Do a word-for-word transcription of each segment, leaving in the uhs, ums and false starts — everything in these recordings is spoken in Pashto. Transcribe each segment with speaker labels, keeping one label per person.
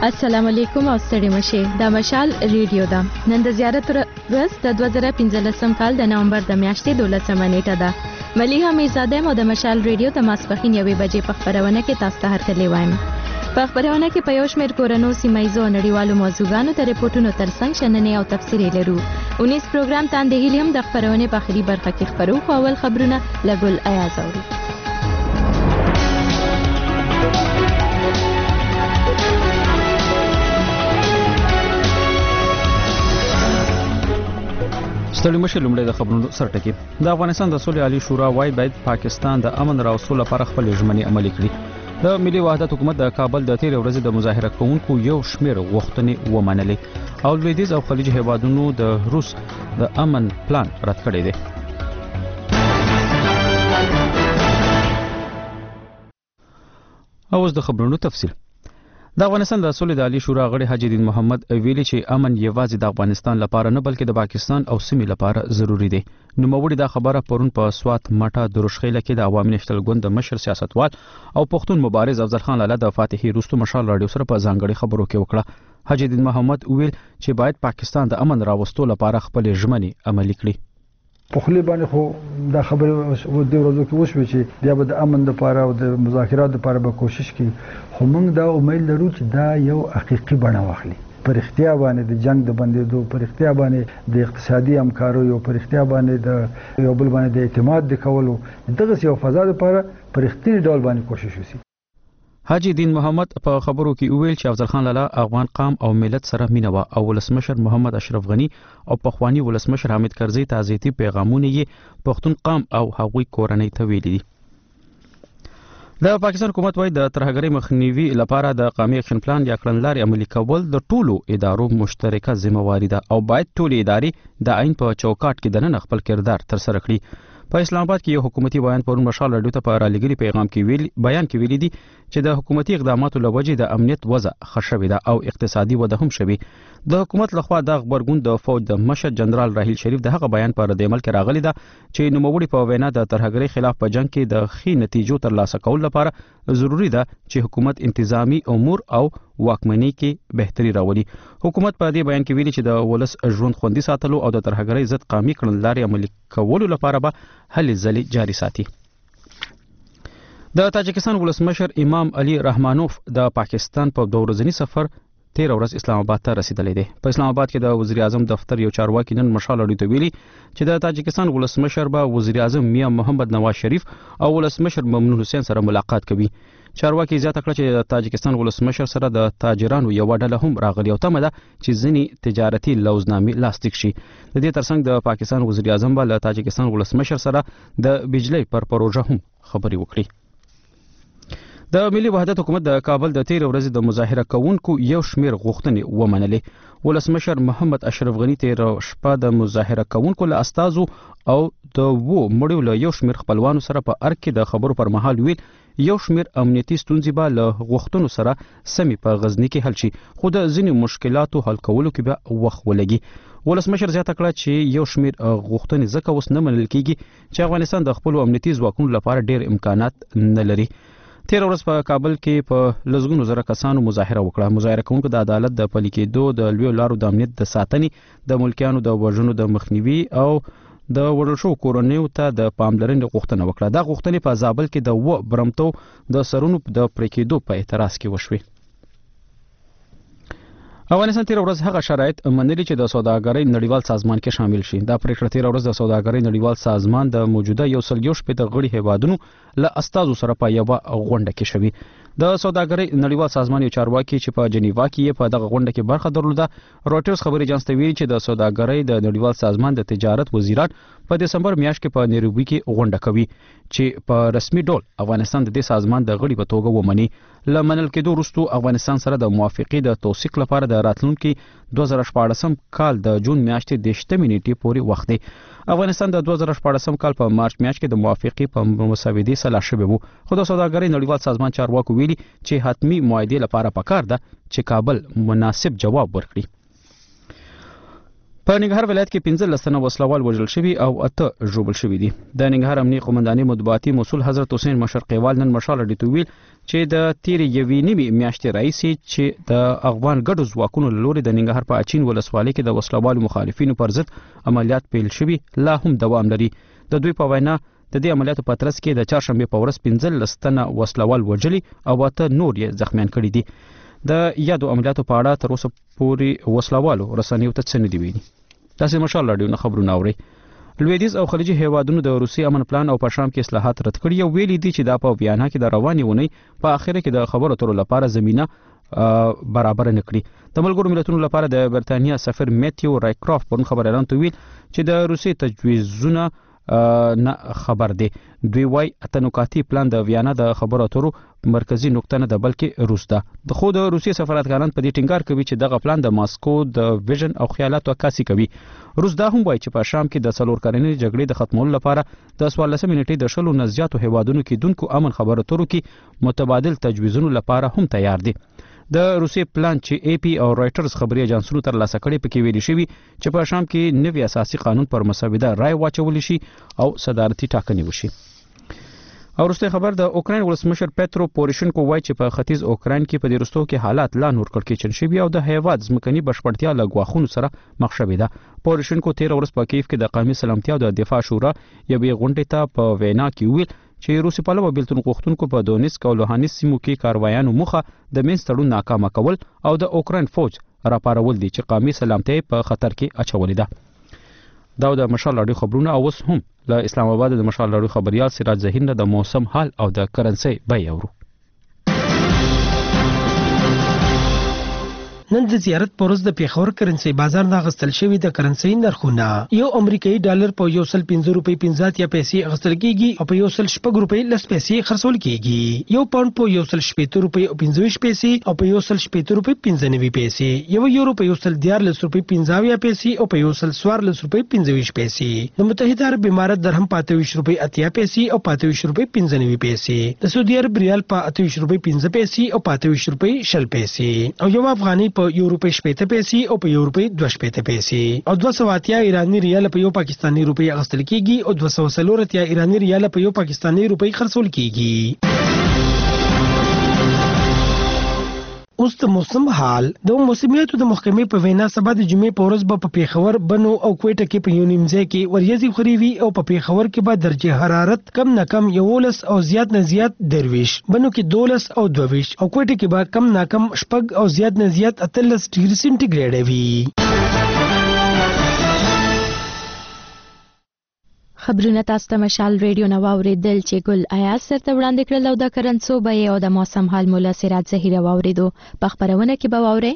Speaker 1: السلام علیکم او ستړي مشه د مشال ریډیو دا نن د زیارت ورځ د دوه زره پنځلسم کال د نومبر د میاشتې دولسمه نیټه ده. ملیحه میرزاده مو د مشال ریډیو ته ماسپښین یوې بجې په خپرونه کې تاسو ته هرکلی وایم. په خپرونه کې په یو شمېر کورنو سیمایزو او نړیوالو موضوعګانو ته ریپورټونو ترڅنګ شننې او تفسیرې لرو. اونیس پروګرام تاندې هیلې هم د خپرونې په آخري برخه کې خپرو خو اول خبرونه له ګل ایاز اورو.
Speaker 2: ستړي مشه لومړی د خبرونو سرټکی. د افغانستان د سولې عالی شورا وايي باید پاکستان د امن راوستلو لپاره خپل ژمنې عملي کړي. د ملي وحدت حکومت د کابل د تیر ورځې د مظاهره کوونکو یو شمېر غوښتنې ومنلې او لویدیځ او خلیج هیوادونو د روس د امن پلان رد کړی دی. اوس د خبرونو تفصیل. د افغانستان د سولې د عالی شورا غړي حاجی الدین محمد ویلي چې امن یوازې د افغانستان لپاره نه بلکې د پاکستان او سیمې لپاره ضروری دی. نوموړي دا خبره پرون په سوات ماټه د روشخیله کې د عوامي نشتل ګوند د مشر سیاستوال او پښتون مبارز افضل خان لاله د فاتحي روستو مشال رادیو سره په ځانګړي خبرو کې وکړه. حاجی الدین محمد ویل چې باید پاکستان د امن راوستلو لپاره خپل ژمنې عملي کړي.
Speaker 3: په خلی باندې خو دا خبره و د ورځو کې وشوي چې بیا به د امن لپاره او د مذاکرات لپاره به کوشش کوي، خو موږ دا امید لرو چې دا یو حقیقي بڼه واخلي. پر اختیا باندې د جنگ د بندېدو، پر اختیا باندې د اقتصادي همکارو، یو پر اختیا باندې د یو بل باندې د اعتماد د کولو دغه یو فضا لپاره پر اختیاري ډول باندې کوشش وشي.
Speaker 2: حاجی الدین محمد په خبرو کې ویل چې افضل خان لاله افغان قام او ملت سره مینه وا او ولسمشر محمد اشرف غنی او پخوانی ولسمشر حامد کرزی تعزیتی پیغامونه یې پښتون قام او هغوی کورنۍ ته ویلي دي. د پاکستان حکومت وايي د ترهګرۍ مخنیوي لپاره د قومي اکشن پلان یا کړنلارې عملي کول د ټولو ادارو مشترکه ذمہواری ده او باید ټولې ادارې د عین په چوکاټ کې دننه خپل کردار تر سره کړي. په اسلام آباد کې یو حکومتي بیان پرون مشال رادیو ته په رالېږلي پیغام کې ویل بیان کې ویلي دي چې د حکومتي اقداماتو له وجې د امنیت وضع ښه شوې ده او اقتصادي وده هم شوې. د حکومت لخوا د غبرګون د فوج د مشر جنرال راحیل شریف د هغه بیان پر رد عمل کې راغلی ده چې نوموړي په وینا د ترهګرۍ خلاف په جنگ کې د ښې نتیجو ترلاسه کول لپاره ضروری ده چې حکومت انتظامی امور او واکمنۍ کې بهتري راولي. حکومت په دې بیان کې ویلي چې د ولس ژوند خوندي ساتلو او د ترهګرۍ ضد قومي کړنلارې عملي کولو لپاره به هلې ځلې جاري ساتي. د تاجکستان ولسمشر امام علي رحمانوف د پاکستان په دوه ورځني سفر تیر ورځ اسلام آباد ته رسیدلی دی. په اسلام آباد کې د وزیر اعظم دفتر یو چارواکي نن مشال رادیو ته ویلي چې د تاجکستان ولسمشر به وزیر اعظم میاں محمد نواز شریف او ولسمشر ممنون حسین سره ملاقات کوي. چارواکي زیاته کړه چې د تاجکستان ولسمشر سره د تاجرانو یو ډله هم راغلی او تمه ده چې ځینې تجارتي لوزنامې لاسلیک شي. د دې ترڅنګ د پاکستان وزیر اعظم به له تاجکستان ولسمشر سره د بجلی پر پروژه هم خبرې وکړي. د ملي وحدت حکومت د کابل د تیر ورځې د مظاهره کوونکو یو شمېر غوښتنې ومنلې. ولسمشر محمد اشرف غنی تیر شپه د مظاهره کوونکو له استازو او د وو مړیو له یو شمېر خپلوانو سره په ارګ کې د خبرو پر مهال ویل یو شمېر امنیتي ستونزې به له غوښتنو سره سمې په غزني کې حل شي، خو د ځینې مشکلاتو حل کولو کې به وخت ولګي. ولسمشر زیاته کړه چې یو شمېر غوښتنې ځکه اوس نه منل کېږي چې افغانستان د خپلو امنیتي ځواکونو لپاره ډېر امکانات نه لري. تیر ورځ په کابل کې په لسګونو زره کسانو مظاهره وکړه. مظاهره کوونکو د عدالت د پلي کېدو، د لویو لارو د امنیت د ساتنې، د ملکیانو د وژنو د مخنیوي او د وړل شوو کورنیو ته د پاملرنې غوښتنه وکړه. دا غوښتنې په زابل کې د و برمتو د سرونو د پرې کېدو په اعتراض کې وشوې. افغانستان تیر ورځ هغه شرایط منلي چې د سوداګرۍ نړیوال سازمان کې شامل شي. دا پریکړه تیر ورځ د سوداګرۍ نړیوال سازمان د موجوده یو سل یو شپېته غړي هیوادونو له استازو سره په یوه غونډه کې شوي. د سوداګرۍ نړیوال سازمان یو چارواکي چې په جنیوا کې په دغه غونډه کې برخه درلوده روټرز خبري اژانس ته ویلي چې د سوداګرۍ د نړیوال سازمان د تجارت وزیران په دسمبر میاشت کې په نیروبي کې غونډه کوي چې په رسمي ډول افغانستان د دې سازمان د غړي په توګه ومني. له منل کېدو وروسته افغانستان سره د موافقې د توثیق لپاره د راتلونکي دوه زره شپاړسم کال د جون میاشتې د شپږمې نیټې پورې وخت دی. افغانستان د دوه زره شپاړسم کال په مارچ میاشت کې د موافقې په مسودې سلا شوی وو، خو د سوداګرۍ نړیوال سازمان چارواکو ویلي چې حتمی معاهدې لپاره پکار ده چې کابل مناسب جواب ورکړي. په ننګرهار ولایت کې پنځلس تنه وسلوال وژل شوي او اته ژوبل شوي دي. د ننګرهار امنیه قومندانۍ مطبوعاتي مسؤل حضرت حسین مشرقیوال نن مشال اډې ویل چې د تیرې یوې نیمې میاشتې راهیسې چې د افغان ګډو ځواکونو له لوري د ننګرهار په اچین ولسوالۍ کې د وسلوالو مخالفینو پر ضد عملیات پیل شوي لا هم دوام لري. د دوی په وینا د دې عملیاتو په ترڅ کې د چهارشنبې په ورځ پنځلس تنه وسلوال وژلي او اته نور یې زخمیان کړي دي. د یادو عملیاتو په اړه تر اوسه پورې وسلوالو رسنیو ته څه نه دي ویلي. تاسو مشال راډیو نه خبرونه اورئ. لویدیځ او خلیجي هیوادونو د روسي امن پلان او په شام کې اصلاحات رد کړي او ویلي دي چې دا په ویانا کې د رواني ونی په اخر کې د خبرو اترو لپاره زمينه برابر نه کړي. د ملګرو ملتونو لپاره د برتانیا سفیر میتیو رایکرافت په خبر اعلان ویل چې د روسي تجویزونه نه خبر دی. دوی وايي اته نکاتی پلان د ویانا د خبرو اترو مرکزی نقطه نه ده بلکې روس ده. د خو د روسي سفارتکاران په دې ټینګار کوي چې دغه پلان د ماسکو د ویژن او خیالاتو عکاسي کوي. روس دا هم وایي چې په شام کې د څلور کلنې جګړې د ختمولو لپاره د څوارلسمې نیټې د شلو نه زیاتو هیوادونو کې دونکو امن خبرو اترو کې متبادل تجویزونو لپاره هم تیار دي. د روسي پلان چې اي پي او رائټرز خبري اجنسونو تر لاسه کړي پکې ویلي شوی چې په شام کې نوی اساسي قانون پر مسوده رائے واچول شي او صدارتي ټاکنې وشي. او وروسته خبر د اوکراین ولسمشر پترو پوروشینکو وایي چې په ختیځ اوکراین کې په دې وروستو کې حالات لا نور کړکېچن شوي او د هیواد ځمکني بشپړتیا له ګواښونو سره مخ شوې ده. پوروشینکو تیر ورځ په کیف کې د قومي سلامتیا او د دفاع شورا یوې غونډې ته په وینا کې ویل چې روسي پلوه بیلتون غوښتونکو په دونیسک او لوهانس سیمو کې کاروایانو مخه د مینځ تړون ناکامه کول او د اوکراین فوج راپارول دي چې قومي سلامتیا په خطر کې اچولې ده. دا د مشال راډیو خبرونه او اوس هم له اسلام آباد د مشال راډیو خبريال سراج ظهیر د موسم حال او د کرنسي بیه اورو.
Speaker 4: نن د زیارت پروز د پیښور کرنسي بازار نه غستل شوی د کرنسي نرخونه یو امریکایي ډالر په یو سل پنځه روپۍ پنځه یا پیسې غستل کیږي او په یو سل شپږ روپۍ لس پیسې خرڅول کیږي. یو پاوند په یو سل شپږ روپۍ او پنځه پیسې او په یو سل شپږ روپۍ پنځه نوي پیسې. یو یورو په یو سل دیارلس روپۍ پنځه یا پیسې او په یو سل څوارلس روپۍ پنځه پیسې. د متحده عرب امارات درهم په اته روپۍ اتیا پیسې او په اته روپۍ پنځه نوي پیسې. د سعودي عرب ریال په اته روپۍ پنځه پیسې او په اته روپۍ شل پیسې او یو افغاني په یو روپۍ شپږ پیسې او په یو روپۍ دوه شپږ پیسې او دوه سوه اتیا ایرانی ریال په یو پاکستاني روپۍ اخیستل کیږي او دوه سوه څلور اتیا ایرانی ریال په یو پاکستاني روپۍ خرڅول کیږي. اوس د موسم حال د موسمیاتو د محکمې په وینا سبا د جمعې په ورځ به په پیښور بنو او کوټه کې په یو نیمځای کې وریځې خوري او په پیښور کې به درجه حرارت کم نه کم یولس او زیات نه زیات درویش، بنو کې دولس او دویش او کوټه کې به کم نه کم شپږ او زیات نه زیات اتلس ډیګري سنټیګریډ وي.
Speaker 1: خبرونه تاسو ته مشال ریډیو نو اوریدل چې ګل آیاز سره وړاندې کړل او د کرنسو به او د موسم حال مولا سراج ظهیر اوریدو په خبرونه کې به ووري.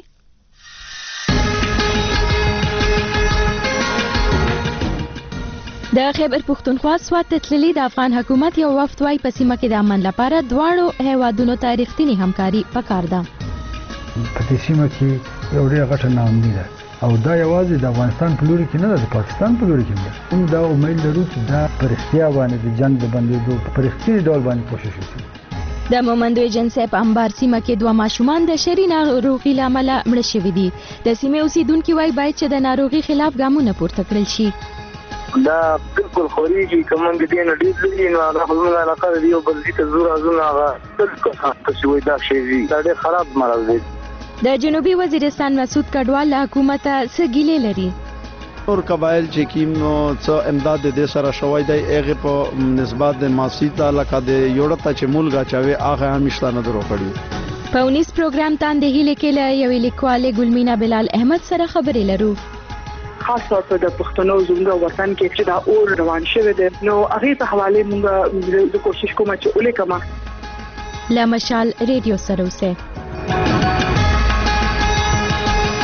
Speaker 1: د خیبر پختونخوا سوات تللی د افغان حکومت یو وفد وايي په سیمه کې د امن لپاره دواړو هیوادونو ته رښتینی همکاري پکار ده.
Speaker 3: په دې سیمه کې یو ډېر غټه ناامني ده او دا یوازې د افغانستان په لوري کې نه ده، د پاکستان په لوري کې نه ده. موږ دا امید لرو چې دا په رښتیا باندې د جنګ د بندېدو په رښتیني ډول باندې کوشش وشي.
Speaker 1: د مومندو ایجنسۍ په انبار سیمه کې دوه ماشومان د شري ناروغۍ له امله مړه شوي دي. د سیمې اوسیدونکي وایي باید چې د ناروغۍ خلاف ګامونه پورته کړل شي.
Speaker 5: دا بالکل خوريږي کومنګ دې نه ډېر لري نو هغه خپل علاقه دی او بل څه زور ازونه هغه بالکل خاصه شوی دا شی دا ډېر خراب مرض دی.
Speaker 1: د جنوبي وزیرستان مسعود کډوال له حکومت څخه ګیلې لري.
Speaker 6: اور قبایل چې کیم څو امداد د سره شوی دی هغه په نسبت د ماسیتا لکه د یوړه چې مولګه چاوي هغه همیشتانه درو کړی.
Speaker 1: په ونیس پروګرام تاندې هیله کې له یوې لیکوالې ګلمینا بلال احمد سره خبرې لرو.
Speaker 7: خاص طور په د پښتنو زموږ وطن کې چې دا اور روان شوی دی نو هغه په حواله موږ د کوشش کوم چې ولیکم.
Speaker 1: لا مشال ریډیو سره اوسه.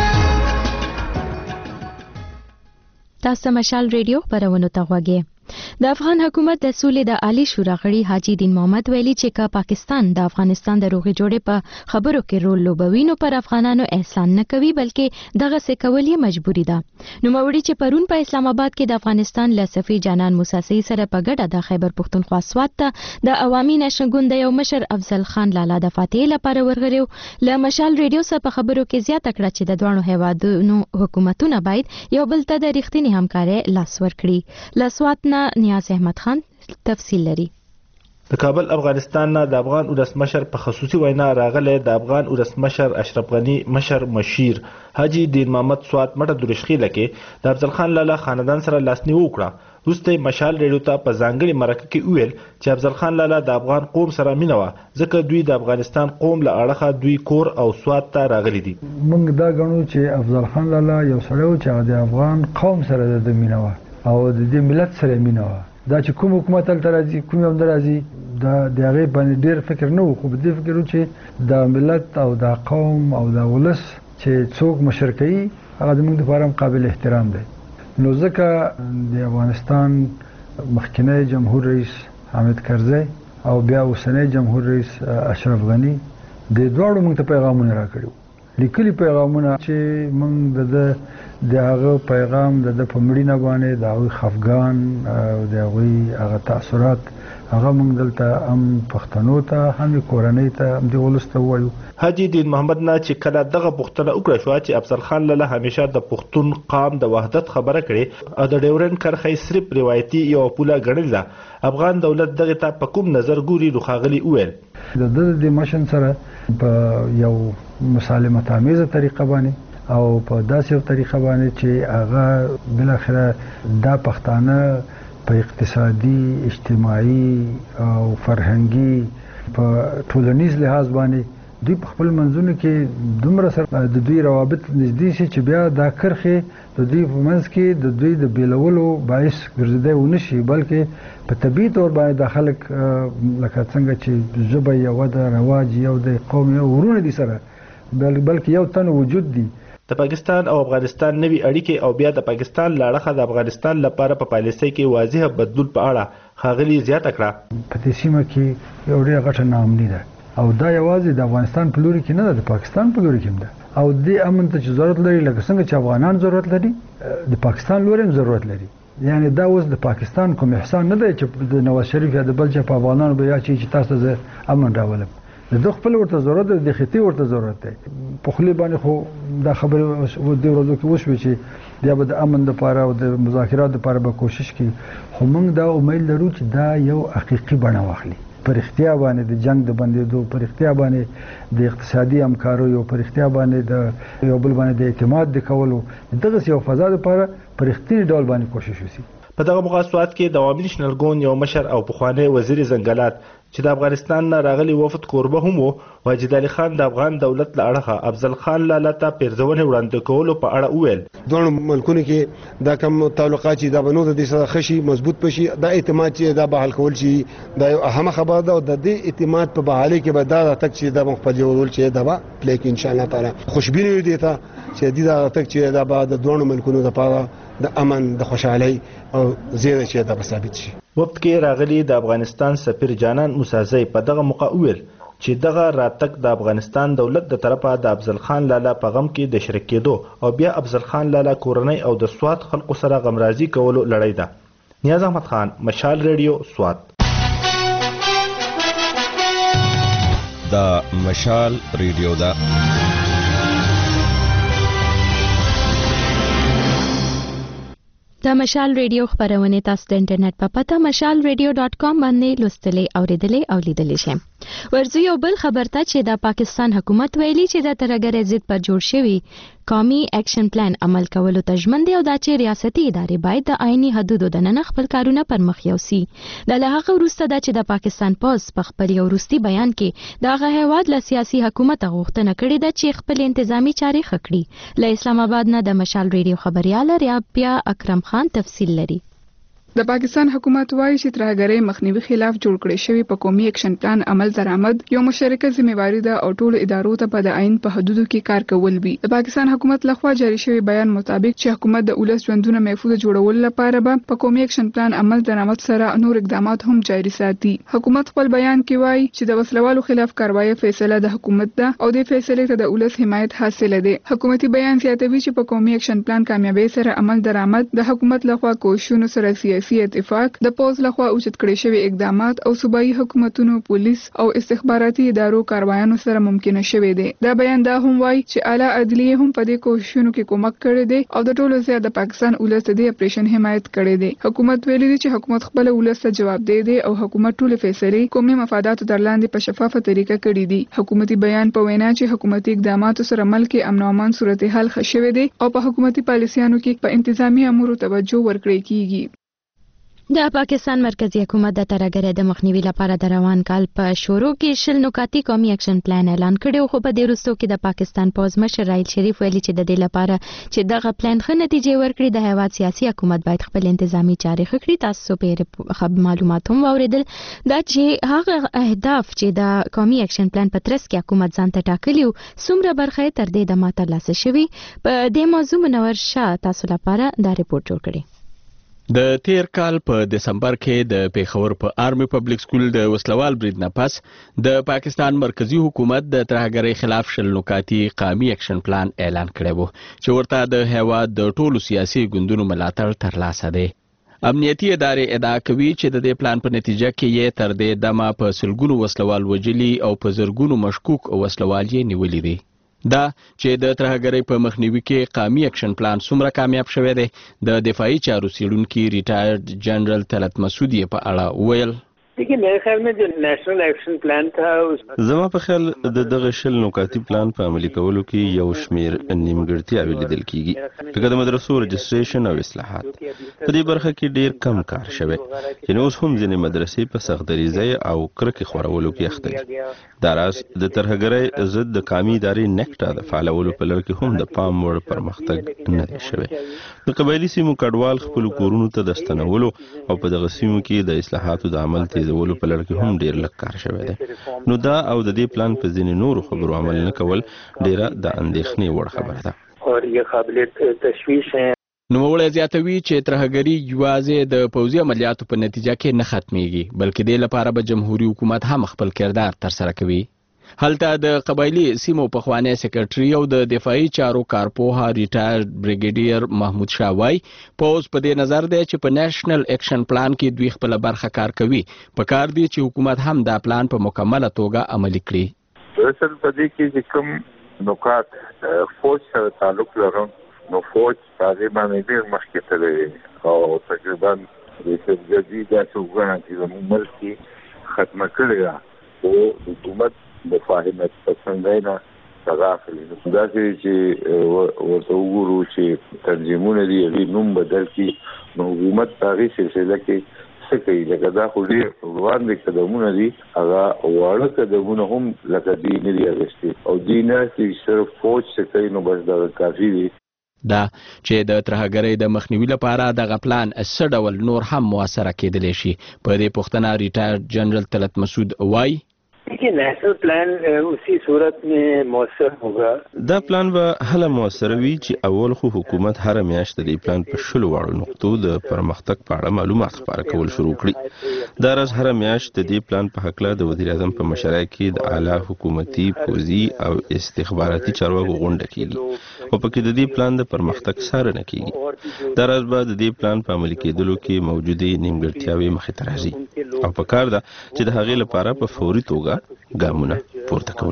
Speaker 1: تاسو مشال ریډیو پرونو ته غوږی. د افغان حکومت د سولې د عالی شورا غړي حاجی دین محمد ویلي چې کا پاکستان د افغانستان د روغې جوړې په خبرو کې رول لوبوي نو پر افغانانو احسان نه کوي بلکې دغه څه کول یې مجبوري ده. نو موري چې پرون په اسلام آباد کې د افغانستان له سفیر جانان موسی سره په ګډه د خیبر پختونخوا سوات ته د عوامي نشن ګوند یو مشر افضل خان لالا د فاتحې لپاره ورغړیو. له مشال ریډیو سره په خبرو کې زیاته کړه چې د دوه هیوادونو حکومتونه باید یو بل ته د رښتینی همکارۍ لاس ورکړي. له سوات نه نیاز احمد خان تفصیل لري.
Speaker 8: د کابل افغانستان نه د افغان ولسمشر په خصوصي وینا راغله د افغان ولسمشر اشرف غنی مشر مشیر حاجی دین محمد سوات مټه درشخیله کې د افضل خان لالا خاندان سره لاسنیو وکړه. روسته مشال ریډیو ته په ځانګړي مرکه کې ویل چې افضل خان لالا د افغان قوم سره مینه و ځکه دوی د افغانستان قوم له اړخه دوی کور او سوات ته راغلي دي.
Speaker 3: موږ دا غنو چې افضل خان لالا یو سړی و چې د افغان قوم سره د مینه و او د دې ملت سره مینه و. دا چې کوم حکومت تل راځي کوم هم راځي دا د هغه باندې ډیر فکر نه و خو د فکر و چې د ملت او د قوم او د ولس چې څوک مشرکي هغه زموږ لپاره قابل احترام دی. نو ځکه د افغانستان مخکنی جمهور رئیس حامد کرزی او بیا اوسنی جمهور رئیس اشرف غنی د دواړو موږ ته پیغامونه راکړي لیکلي پیغامونه چې موږ د د هغه پیغام د په مړینه باندې د هغه خفګان او د هغه هغه تاثیرات هغه موږ دلته هم پښتنو ته هم کورنۍ ته هم د ولسته وایو.
Speaker 8: حاجی دین محمد نه چې کله دغه پښتنه وکړه شو چې افضل خان لالا همیشه د پښتون قام د وحدت خبره کړي او د ډیورن کرخې صرف روایتي یو پوله ګڼل ده. افغان دولت دغه ته په کوم نظر ګوري نو خاغلی وویل
Speaker 3: د د مشن سره په یو مسالمت آمیزه طریقه باندې او په داسې یو طریقه باندې چې هغه بل اخره دا پښتانه په اقتصادي اجتماعي او فرهنګي په ټولنیز لحاظ باندې دوی په خپل منځونو کې دومره سره د دوی روابط نږدې شي چې بیا دا کرخې د دوی په منځ کې د دوی د بیلولو باعث ګرځېدای ونه شي بلکې په طبیعي طور باندې د خلک لکه څنګه چې ژبه یو د رواج یو د قوم یو ورونه دي سره بلکې یو تن وجود دي.
Speaker 8: د پاکستان او افغانستان نوي اړیکې او بیا د پاکستان لاړخه د افغانستان لپاره په پالیسۍ کې واضح بدلون په اړه خاغلی زیاته کړه.
Speaker 3: په دې سیمه کې یو ډېر غټه ناامني ده او دا یوازې د افغانستان په لوري کې نه ده د پاکستان په لوري کې ده او دې امن ته چې ضرورت لري لکه څنګه چې افغانان ضرورت لري د پاکستان لوري هم ضرورت لري. یعنی دا اوس د پاکستان کوم احسان نه دی چې د نواز شریف یا د بل چا په افغانانو بیا چې تاسو زه امن راولم د دوه خپل ورته ضرورت دی د خېټې ورته ضرورت دی. په خلی باندې خو دا خبره و د ورځو کې وشوي چې بیا به د امن لپاره او د مذاکرات لپاره به کوشش کوي خو موږ دا امید لرو چې دا یو حقيقي بڼه واخلي پر اختیا باندې د جنگ د بندېدو پر اختیا باندې د اقتصادي همکارۍ او پر اختیا باندې د یو بل باندې د اعتماد د کولو دغه یو فضا لپاره پر اختیاري ډول باندې کوشش وشي.
Speaker 8: په دغه مقاصد کې د عوامي نشنل ګوند یو مشر او پخوانی وزیر زنګلات چې د افغانستان نه راغلي وفد کوربه هم وو واجد علي خان د افغان دولت له اړخه افضل خان لالا ته پیرزونه وړاندې کولو په اړه وویل
Speaker 9: دوه ملکونو کې دا کوم تعلقات چې دا بنو د دې سره خشي مضبوط پشي دا اعتماد چې دا بحال کول شي دا اهمه خبره ده او د دې اعتماد په بحالي کې به دا تک چې دا خپل یو رول چې دا به لیکن ان شاء الله تعالی خوشبینه دي ته چې دې دا تک چې دا به د دوه ملکونو لپاره د امن د خوشحالي او زیاده چې دا ثابت شي.
Speaker 8: وخت کې راغلي د افغانستان سفیر جانان موسی په دغه موقع ویل چې دغه راتګ د افغانستان دولت د طرفه د افضل خان لالا په غم کې د شریک کېدو او بیا افضل خان لالا کورنۍ او د سوات خلکو سره غمرازي کولو لړۍ ده. نیاز احمد خان مشال ریډیو سوات.
Speaker 10: دا مشال ریډیو دا
Speaker 1: د مشال ریډیو خبرونه تاسو د انټرنیټ په پته مشال ریډیو ډاٹ کام باندې لوستلې اوریدلې او لیدلې شئ. ورځو یو بل خبر ته چې د پاکستان حکومت ویلي چې د ترګر ضد پر جوړ شوی قومي اکشن پلان عمل کولو ته ژمن دی او دا چې ریاستي ادارې باید د آئینی حدودو د نن خپل کارونه پر مخ یوسي. د لهغه وروسته دا چې د پاکستان پوز په خپل یو وروستي بیان کې دغه هیواد له سیاسي حکومت غوښتنه کړې ده چې خپل انتظامی چارې خکړي. له اسلام آباد نه د مشال ریډیو خبريال ریابیا اکرم خان تفصیل لري.
Speaker 7: د پاکستان حکومت وایي چې ترهګرۍ مخنیوي خلاف جوړ کړی شوی په قومي اکشن پلان عمل درآمد یو مشترکه ذمہواری ده او ټول ادارو ته په د عین په حدودو کې کار کول وي. د پاکستان حکومت لخوا جاری شوی بیان مطابق چې حکومت د ولس ژوندونه محفوظ جوړول لپاره به په قومي اکشن پلان عمل درآمد سره نور اقدامات هم جاری ساتي. حکومت خپل بیان کې وایي چې د وسلوالو خلاف کاروایی فیصله د حکومت ده او د فیصلې ته د ولس حمایت حاصل ده. حکومتي بیان زیاتوي چې په قومي اکشن پلان کامیابی سره عمل درآمد د حکومت لخوا کوښښونو سره سیاسي اتفاق د پوز لخوا اوچت کړي شوی اقدامات او صوبایي حکومتونو پولیس او استخباراتي ادارو کاروایانو سره ممکنه شوی دی. دا بیان دا هم وایي چې اعلی عدلیه هم په دې کوښښونو کې کومک کړی دی او د ټولو زیات د پاکستان ولس د اپریشن حمایت کړی دی. حکومت ویلي دی چې حکومت خپل ولس ته جوابدeh دی او حکومت ټول فیصلې قومي مفاداتو تر لاندې په شفافه طریقه کړې دي. حکومتي بیان په وینا چې حکومتي اقداماتو سره ملک امن او امان صورتحال ښه شوی دی او په حکومتي پالیسیانو کې په انتظامی امورو توجه ورکړی کیږي.
Speaker 1: د پاکستان مرکزی حکومت د ترهګرۍ د مخنیوي لپاره د روان کال په شروع کې شل نکاتي قومي اکشن پلان اعلان کړی خو په دې وروستو کې د پاکستان پوز مشر راحیل شریف ویلي چې د دې لپاره چې دغه پلان ښه نتیجې ورکړي د هیواد سیاسي حکومت باید خپل انتظامی چارې ښه کړي. تاسو په معلومات هم واوریدل دا چې هغه اهداف چې د قومي اکشن پلان په ترڅ کې حکومت ځان ته ټاکلي وو څومره برخه تر دې د ماته لاسه شوي. په دې موضوع منور شاه تاسو لپاره دا ریپورت جوړ کړی.
Speaker 11: د تیر کال په دسمبر کې د پیښور په آرمي پبلک سکول د وسلوال برید نه پس د پاکستان مرکزی حکومت د ترهګرۍ خلاف شل نکاتي قومي اکشن پلان اعلان کړی و چې ورته د هیواد د ټولو سیاسي ګوندونو ملاتړ ترلاسه دی. امنیتي ادارې ادعا کوي چې د دې پلان په نتیجه کې یې تر دې دمه په سلګونو وسلوال وجلي او په زرګونو مشکوک وسلوال یې نیولي دي. دا چې د ترهګرۍ په مخنیوي کې قومي اکشن پلان څومره کامیاب شوی دی د دفاعي چارو څیړونکي ریټایرډ جنرال طلعت مسعود یې په اړه وویل.
Speaker 12: देखिए मेरे ख्याल में जो नेशनल एक्शन प्लान था
Speaker 13: زما په خیال د دغه شل نکاتي پلان په عملي کولو کې یو شمیر نیمګړتیاوې لیدل کیږي لکه د مدرسو رجسټریشن او اصلاحات. په دې برخه کې ډیر کم کار شوی چې اوس هم ځینې مدرسې په سختدریزۍ او کرکې خورولو کې اخته دي. دا راز د ترهګرۍ ضد د قومي ادارې نیکټا د فعالولو په لړ کې هم د پام وړ پرمختګ نه دی شوی. د قبایلي سیمو کډوال خپل کورونو ته د ستنولو او په دغه سیمو کې د اصلاحاتو د عمل تیزولو په لړ کې هم ډیر لږ کار شوی دی. نو دا او د دې پلان په ځینې نورو خبرو عمل نه کول ډیره د اندېښنې وړ خبره ده.
Speaker 12: اور یہ قابل تشویش ہے.
Speaker 11: نوموړی زیاتوي چې ترهګري یوازې د پوځي عملیاتو په نتیجه کې نه ختمیږي بلکې د لپاره به جمهوریت حکومت هم خپل کردار ترسره کوي. هلته د قبایلی سیمو پخوانی سیکرټري او د دفاعي چارو کارپوها ریټایرډ بریګیډیر محمود شاه وای پوز په دې نظر دی چې په نېشنل اکشن پلان کې دوی خپل برخه کار کوي. په کار دی چې حکومت هم دا پلان په مکمله توګه عملي کړي.
Speaker 14: اصل په دې کې چې کوم نکات فوج سره تعلق لري نو فوج هغه باندې ډېر مخکې تللی او تقریبا د سرګردي داسې وګڼه چې زموږ ملک کې ختمه کړې ده او حکومت د فاهمت پسندۍ نه سزا اخلي. داسې چې ورته وګورو چې تنظیمونه دي هغې نوم بدل کړي نو حکومت په هغې سلسله کې څه کوي لکه دا خو ډېر وړاندې قدمونه دي هغه واړه قدمونه هم لکه دوی نه دي اخیستي او دوی نه چې صرف فوج څه کوي نو بس دغه کافي دي.
Speaker 11: دا چې د ترهګرۍ د مخنیوي لپاره دغه پلان څه ډول نور هم موثره کېدلی شي. په دې پوښتنه ریټایرډ جنرال طلعت مسعود وایي
Speaker 12: देखिए नेशनल प्लान उसी सूरत में मौसर होगा.
Speaker 13: دا پلان به هله موثر وي چې اول خو حکومت هر میاشت د پلان په شلو واړو نقطو د پرمختګ په اړه معلومات خپاره کول شروع کړي. دا راز هر میاشت د دې پلان په حق له د وزیر اعظم په مشرۍ کې د اعلی حکومتي پوځي او استخباراتي چارواکو غونډه کیږي او پکې د دې پلان د پرمختګ څارنه کیږي. دا راز به د دې پلان په عملي کېدلو کې موجودې نیمګړتیاوې مخې ته راځي او په کار ده چې د هغې لپاره په فوري توګه ګامونه پورته کول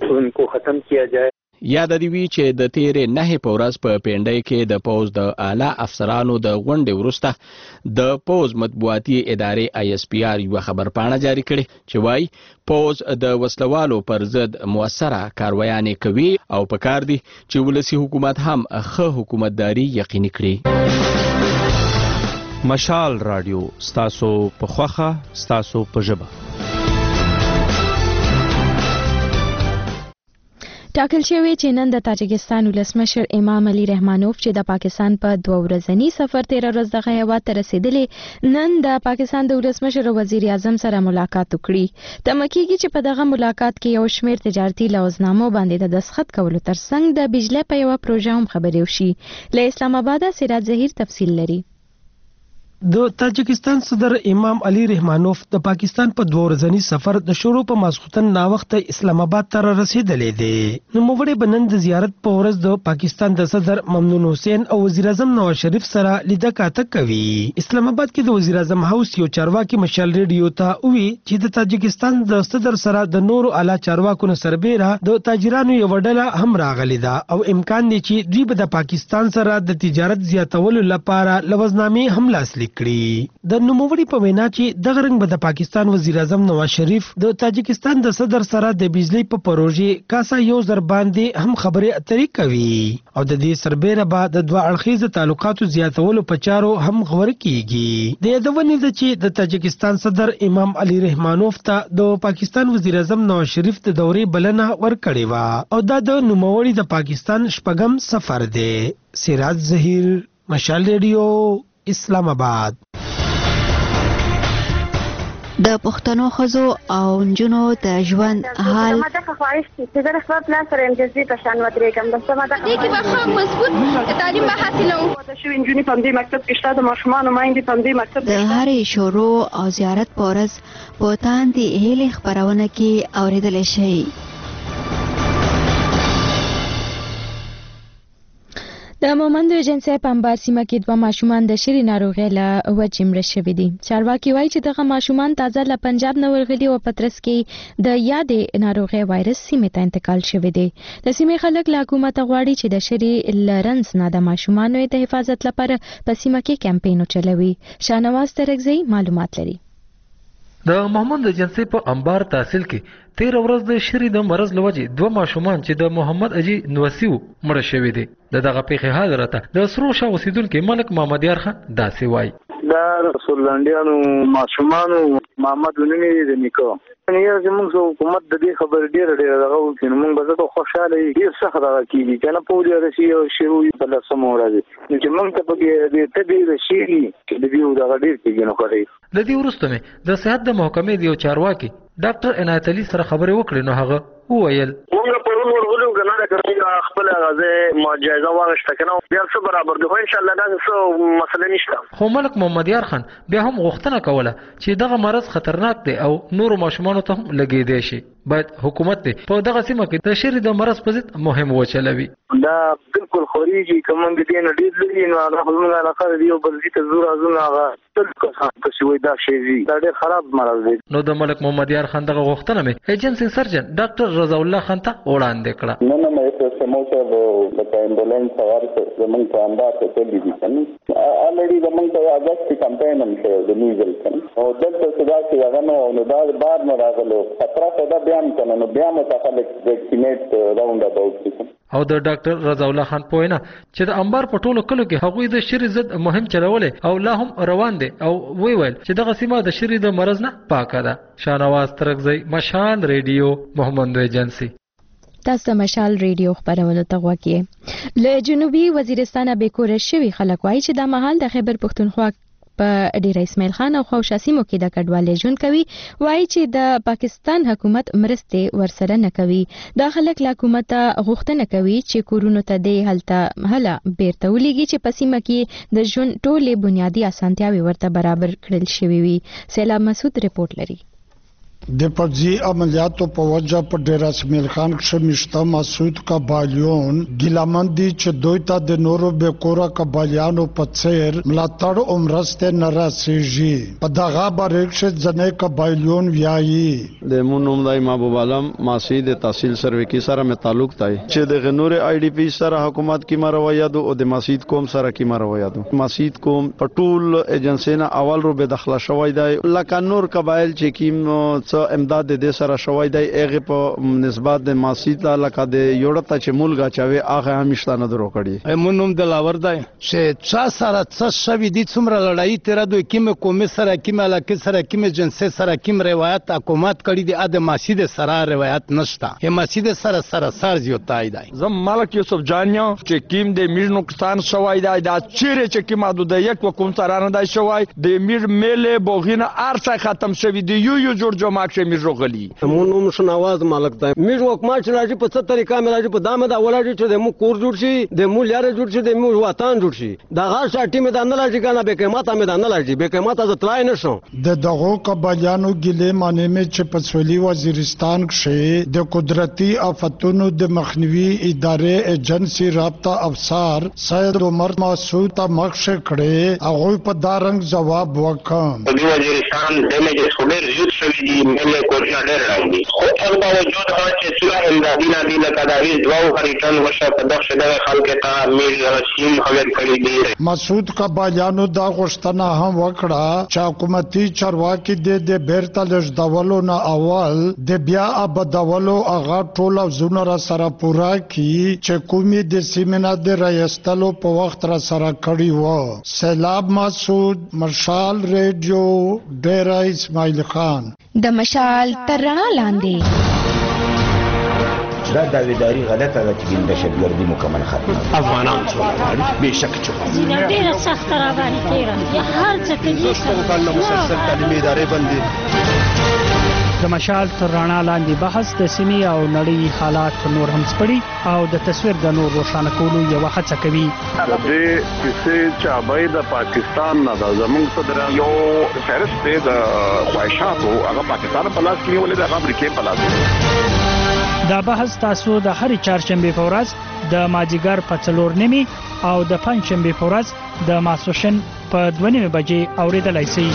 Speaker 13: کیږي.
Speaker 11: یاد دی وی چې د تیرې نه په ورځ په پینډای کې د پوز د اعلی افسرانو د غونډې وروسته د پوز مطبوعاتي ادارې آی اس پی آر یو خبرپاڼه جاری کړې چې وایي پوز د وسلوالو پر ضد موثره کاروایانې کوي او په کار دي چې ولسی حکومت هم ښه حکومتداري یقیني کړي.
Speaker 2: مشال رادیو ستاسو په خوخه ستاسو په ژبه.
Speaker 1: ټاکل شوی چې نن د تاجکستان ولسمشر امام علي رحمانوف چې د پاکستان په دوه ورځني سفر تیر ورځ دغه هیواد ته رسیدلی نن د پاکستان د ولسمشر او وزیر اعظم سره ملاقات وکړي. تمه کېږي چې په دغه ملاقات کې یو شمېر تجارتي لوازنامو باندې د دستخط کولو ترڅنګ د بجلی په یوه پروژه هم خبرې وشي. له اسلام آباده سراج ظهیر تفصیل لري.
Speaker 4: د تاجکستان صدر امام علي رحمانوف د پاکستان په دوه ورځني سفر د شروع په ماسختن نا وخت اسلام آباد ته رسیدلې دي. نو موږ به نن د زیارت په ورځ د پاکستان د صدر ممنون حسین او وزیر اعظم نواز شریف سره لیدل کاته کوي. اسلام آباد کې د وزیر اعظم هاوس یو چارواکي مشال ریډیو ته وی چې د تاجکستان د صدر سره د نورو اعلی چارواکو سربېره د تاجرانو یو ډله هم راغلي ده او امکان دی چې دوی به د پاکستان سره د تجارت زیاتولو لپاره لوازنامې هم لاسلیک کړي. د نوموړي په وینا چې دغه رنګ به د پاکستان وزیر اعظم نواز شریف د تاجکستان د صدر سره د بجلی په پروژې کاسا یو زر باندې هم خبرې اترې کوي او د دې سربېره به د دوه اړخیزه تعلقاتو زیاتولو په چارو هم غور کیږي. د یادونې ده چې د تاجکستان صدر امام علي رحمانوف ته د پاکستان وزیر اعظم نواز شریف د دورې بلنه ورکړې و او دا د نوموړي د پاکستان شپږم سفر دی. سراج ظهیر، مشال ریډیو، اسلام آباد.
Speaker 15: د پښتنو ښځو او نجونو د ژوند حال
Speaker 16: ماته خواهش چې د خپل پلان سره امتیازي په شان وترې کوم د سماده
Speaker 17: دې کې به خام مضبوط تعلیم به حاصلو
Speaker 16: د شوی انجونی په دې مکتب کې شته د ماشومان مایندې په دې مکتب
Speaker 15: د هرې شروع او زیارت پورز په تاندې هلي خبرونه کې اوریدل شي.
Speaker 1: د مومند ایجنسی په انبار سیمه کې دوه ماشومان د شری ناروغۍ له وجې مړه شوي دي. چارواکي وایي چې دغه ماشومان تازه له پنجاب نه ورغلي او په ترڅ کې د یادې ناروغۍ وایرس سیمې ته انتقال شوي دي. د سیمې خلک له حکومته غواړي چې د شری له رنځ نه د ماشومانو د حفاظت لپاره په سیمه کې کمپاین وچلوي. شاهنواز ترکزی معلومات لري.
Speaker 18: د محمد ایجنسی په انبار تحصیل کې تیر ورځ د شری د مرض لوجې دوه ماشومان چې د محمد اجي نوسیو مړه شوي دي. د دغه پیښې حال راته د سرو شاه اوسیدونکو ملک محمد یار خان داسې وایي.
Speaker 5: دا رسولانډیانو ماشومانو محمد ونی د نیکو نه زموږ حکومت د دې خبر ډیر ډیر دغه چې موږ به زه خوشاله ډیر څه راغلی کیږي کنه په دې رسي او شروع په لاسو مورازي چې موږ ته په دې ته دې شي چې د دې دغه ډیر کیږي نو کوي.
Speaker 18: د دې ورسته مې د صحت د محکمې دی او چارواکي ډاکټر عنایت علي سره خبرې وکړې نو هغه وویل
Speaker 5: موږ په ورغلو کنه دا کوي خپل غزه معجزه واغشته کنه بیا څه برابر دی خو ان شاء الله دا څه مسله نشته.
Speaker 18: خو ملک محمد یار خان بیا هم غوښتنه کوله چې دغه مرض خطرناک دی او نور ماشومان ته هم لګیدي شي. باید حکومت په دغه سیمه کې د شری د مرض په ضد مهم وچلوي.
Speaker 5: دا بالکل خوريږي کوم د دې نه ډیر لري نو هغه خپل علاقه دی او بل دې ته زور ازونه هغه تل څه شوی دا شی دی دا ډیر خراب مرض دی.
Speaker 18: نو د ملک محمد یار خان دغه غوښتنه مې ایجنسی سرجن ډاکټر رضا الله خان ته وړاندې کړه.
Speaker 19: نو نو مې څه مو ته د امبولانس سوار زمون په انداز ته تللی دي کنه الریډي زمون ته اگست کمپاین هم شو د نیوزل کنه او دلته صدا چې هغه نو دا بار نه راغلو خطر ته بیان کنه نو بیا متخلک ویکسینیټ راوند اباوت
Speaker 18: او د ډاکټر رضا الله خان پوینا چې د انبار په ټولو کلو کې هغوی د شری ضد مهم چلولې او لا هم روان دي او وی ویل چې دغه سیمه د شری د مرض نه پاکه ده. شاهنواز ترکزی، مشال ریډیو، محمد ایجنسی.
Speaker 1: تاسو مشال ریډیو خبرونه ته غواړئ. له جنوبي وزیرستان به کور شوی خلک وایي چې د محل د خیبر پښتونخوا په ډیر اسماعیل خان او خوشا سیمو کې د کډوالۍ ژوند کوي. وایي چې د پاکستان حکومت مرستې ورسره نه کوي. دا خلک له حکومته غوښتنه کوي چې کورونو ته د هلته هله بیرته ولېږي چې په سیمه کې د ژوند ټولې بنیادي اسانتیاوې ورته برابر کړل شوي وي. سیلاب مسعود رپورټ لري.
Speaker 20: د پرځي عملیاتو په وجه په ډیر اسماعیل خان کې مشته مسعود قبایلیون ګیلمن دي چې دوی ته د نورو به کورا قبایلیانو په څیر ملاتړ او مرسته نه راسیږي. په دغه باندې چې ځنې قبایلیون ویایي
Speaker 6: د مونوم دای محبوب عالم ماسي د تحصیل سروې سره مې تعلق تای چې د غنور آی ډی پی سره حکومت کی مروه یادو او د مسجد قوم سره کی مروه یادو مسجد قوم په ټول ایجنسی نه اول رو به داخله شوی دی لکه نور قبایل چې کیم څه څه امداد د دې سره شوی دی هغه په نسبت د ماسیت لکه د یوړه چې مولګه چاوي هغه همیشته نه درو کړی
Speaker 21: مونږ د لاور دی چې چا سره څه شوی دي څومره لړۍ تیر دوی کیمه قومي سره کیمه علاقه سره کیمه جنسي سره کیم روایت حکومت کړی دی د ماسید سره روایت نشته یم ماسید سره سره سر زیاتای دی
Speaker 22: زم ملک یوسف جانیا چې کیم د میر نقصان شوی دی دا چیرې چې کیم د یک حکومت سره نه دی شوی د میر میله بوغینه ارڅ ختم شوی دی یو یو جوړ جوړ ماکشه میر روغلی
Speaker 21: مون هم شنواز مالک دی میر حکومت چې راځي په څه طریقه مې راځي په دامه دا ولاړ چې د مو کور جوړ شي د مو لاره جوړ شي د مو وطن جوړ شي دا غاښ ټیم د نه راځي کنه به قیمت هم د نه راځي به قیمت از تلای نشو
Speaker 20: د دغه قبایانو ګلې معنی مې چې په سولي وزیرستان کې د قدرتي آفتونو د مخنیوي ادارې ایجنسی رابطه افسر سید عمر مسعود ته مخشه کړي هغه په دارنګ جواب وکم
Speaker 23: د وزیرستان د مجلس خبر زیات شوی دی ملي کوریا ډېر راځي خو په باوجود هغه چې صلاح امدادي نه دی لکه دا وی دواو هریټن وشه په دغه شډه خلک ته میر رسیم خبر کړی دی
Speaker 20: مسعود قبایانو دا غوښتنه هم وکړه چې حکومتي چارواکي د د بیرته لږدولو نه اول د بیا ابدولو هغه ټول زونه را سره پورا کی چې کومي د سیمنا د رئیستلو په وخت را سره کړی و سیلاب مسعود مشال ریډیو ډیر اسماعیل خان
Speaker 24: د مشال تر رڼا لاندې
Speaker 25: دا داویداری غلطه ده چې د شبګردي مکمل ختم
Speaker 21: افغانان څو به شک چې
Speaker 26: زینه ډیره سخت را باندې تیرا یا هر څه کې
Speaker 21: دوستو کله مسلسل تعلیمي ادارې باندې
Speaker 27: د مشال تر رڼا لاندې بحث د سیمې او نړۍ حالات نور هم سپړي او د تصویر د نور روښانه کولو یو هڅه کوي
Speaker 14: د دې کیسې چې ابای د پاکستان نه د زموږ صدر یو فهرست دی د خواهشاتو هغه پاکستان په لاس کې ولې د امریکای په لاس
Speaker 27: دا بحث تاسو د هرې چهارشنبه په ورځ د ماجیګر په څلور نیمه او د پنځشنبه په ورځ د ماسوشن په دوه نیمه بجې اوریدلای شئ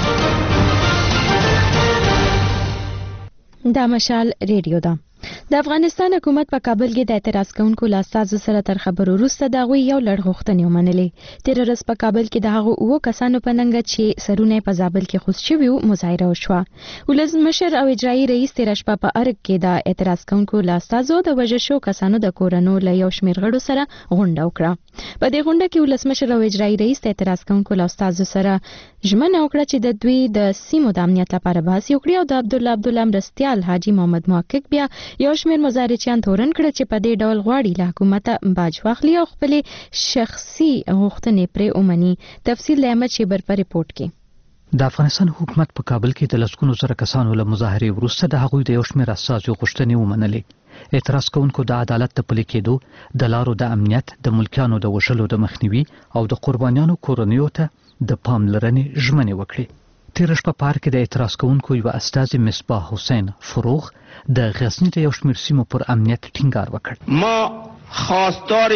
Speaker 1: دا مشال ریډیو ده د افغانستان حکومت په کابل کې د اعتراض کوونکو لاستازو سره تر خبرو وروسته د غوي یو لړ غوښتنې ومنلې تیر ورځ په کابل کې د هغو اوو کسانو په ننګ چې سرونه په زابل کې خوست شوي وو مظاهره وشوه ولسمشر او اجرایي رئیس تیر شپه په ارګ کې د اعتراض کوونکو لاستازو د وژل شو کسانو د کورونو له یو شمېر غړو سره غونډه وکړه په دې غونډه کې ولسمشر او اجرایي رئیس د اعتراض کوونکو لاستازو سره ژمنه وکړه چې د دوی د سیمو د امنیت لپاره بحث وکړي او د عبد الله عبد الله مرستيال حاجی محمد محقق بیا یو شمېر مظاهرچیان تورن کړ چې په دې ډول غواړي له حکومت باج واخلي او خپل شخصي غوښتنې پرې ومني تفصیل له احمد شیبر په ریپورت کې
Speaker 28: د افغانستان حکومت په کابل کې د لسګونو زره کسانو له مظاهرې وروسته د هغوی د یو شمېر اساسي غوښتنې ومنلې اعتراض کوونکو د عدالت د پلي کېدو د لارو د امنیت د ملکیانو د وژلو د مخنیوي او د قربانیانو کورنیو ته د پاملرنې ژمنې وکړې تیر شپه په پارک د اعتراض کوونکو یو استازي مصباح حسین فروغ د غزنی د یو شمېر سیمو پر امنیت ټینګار وکړ
Speaker 29: ما خواستار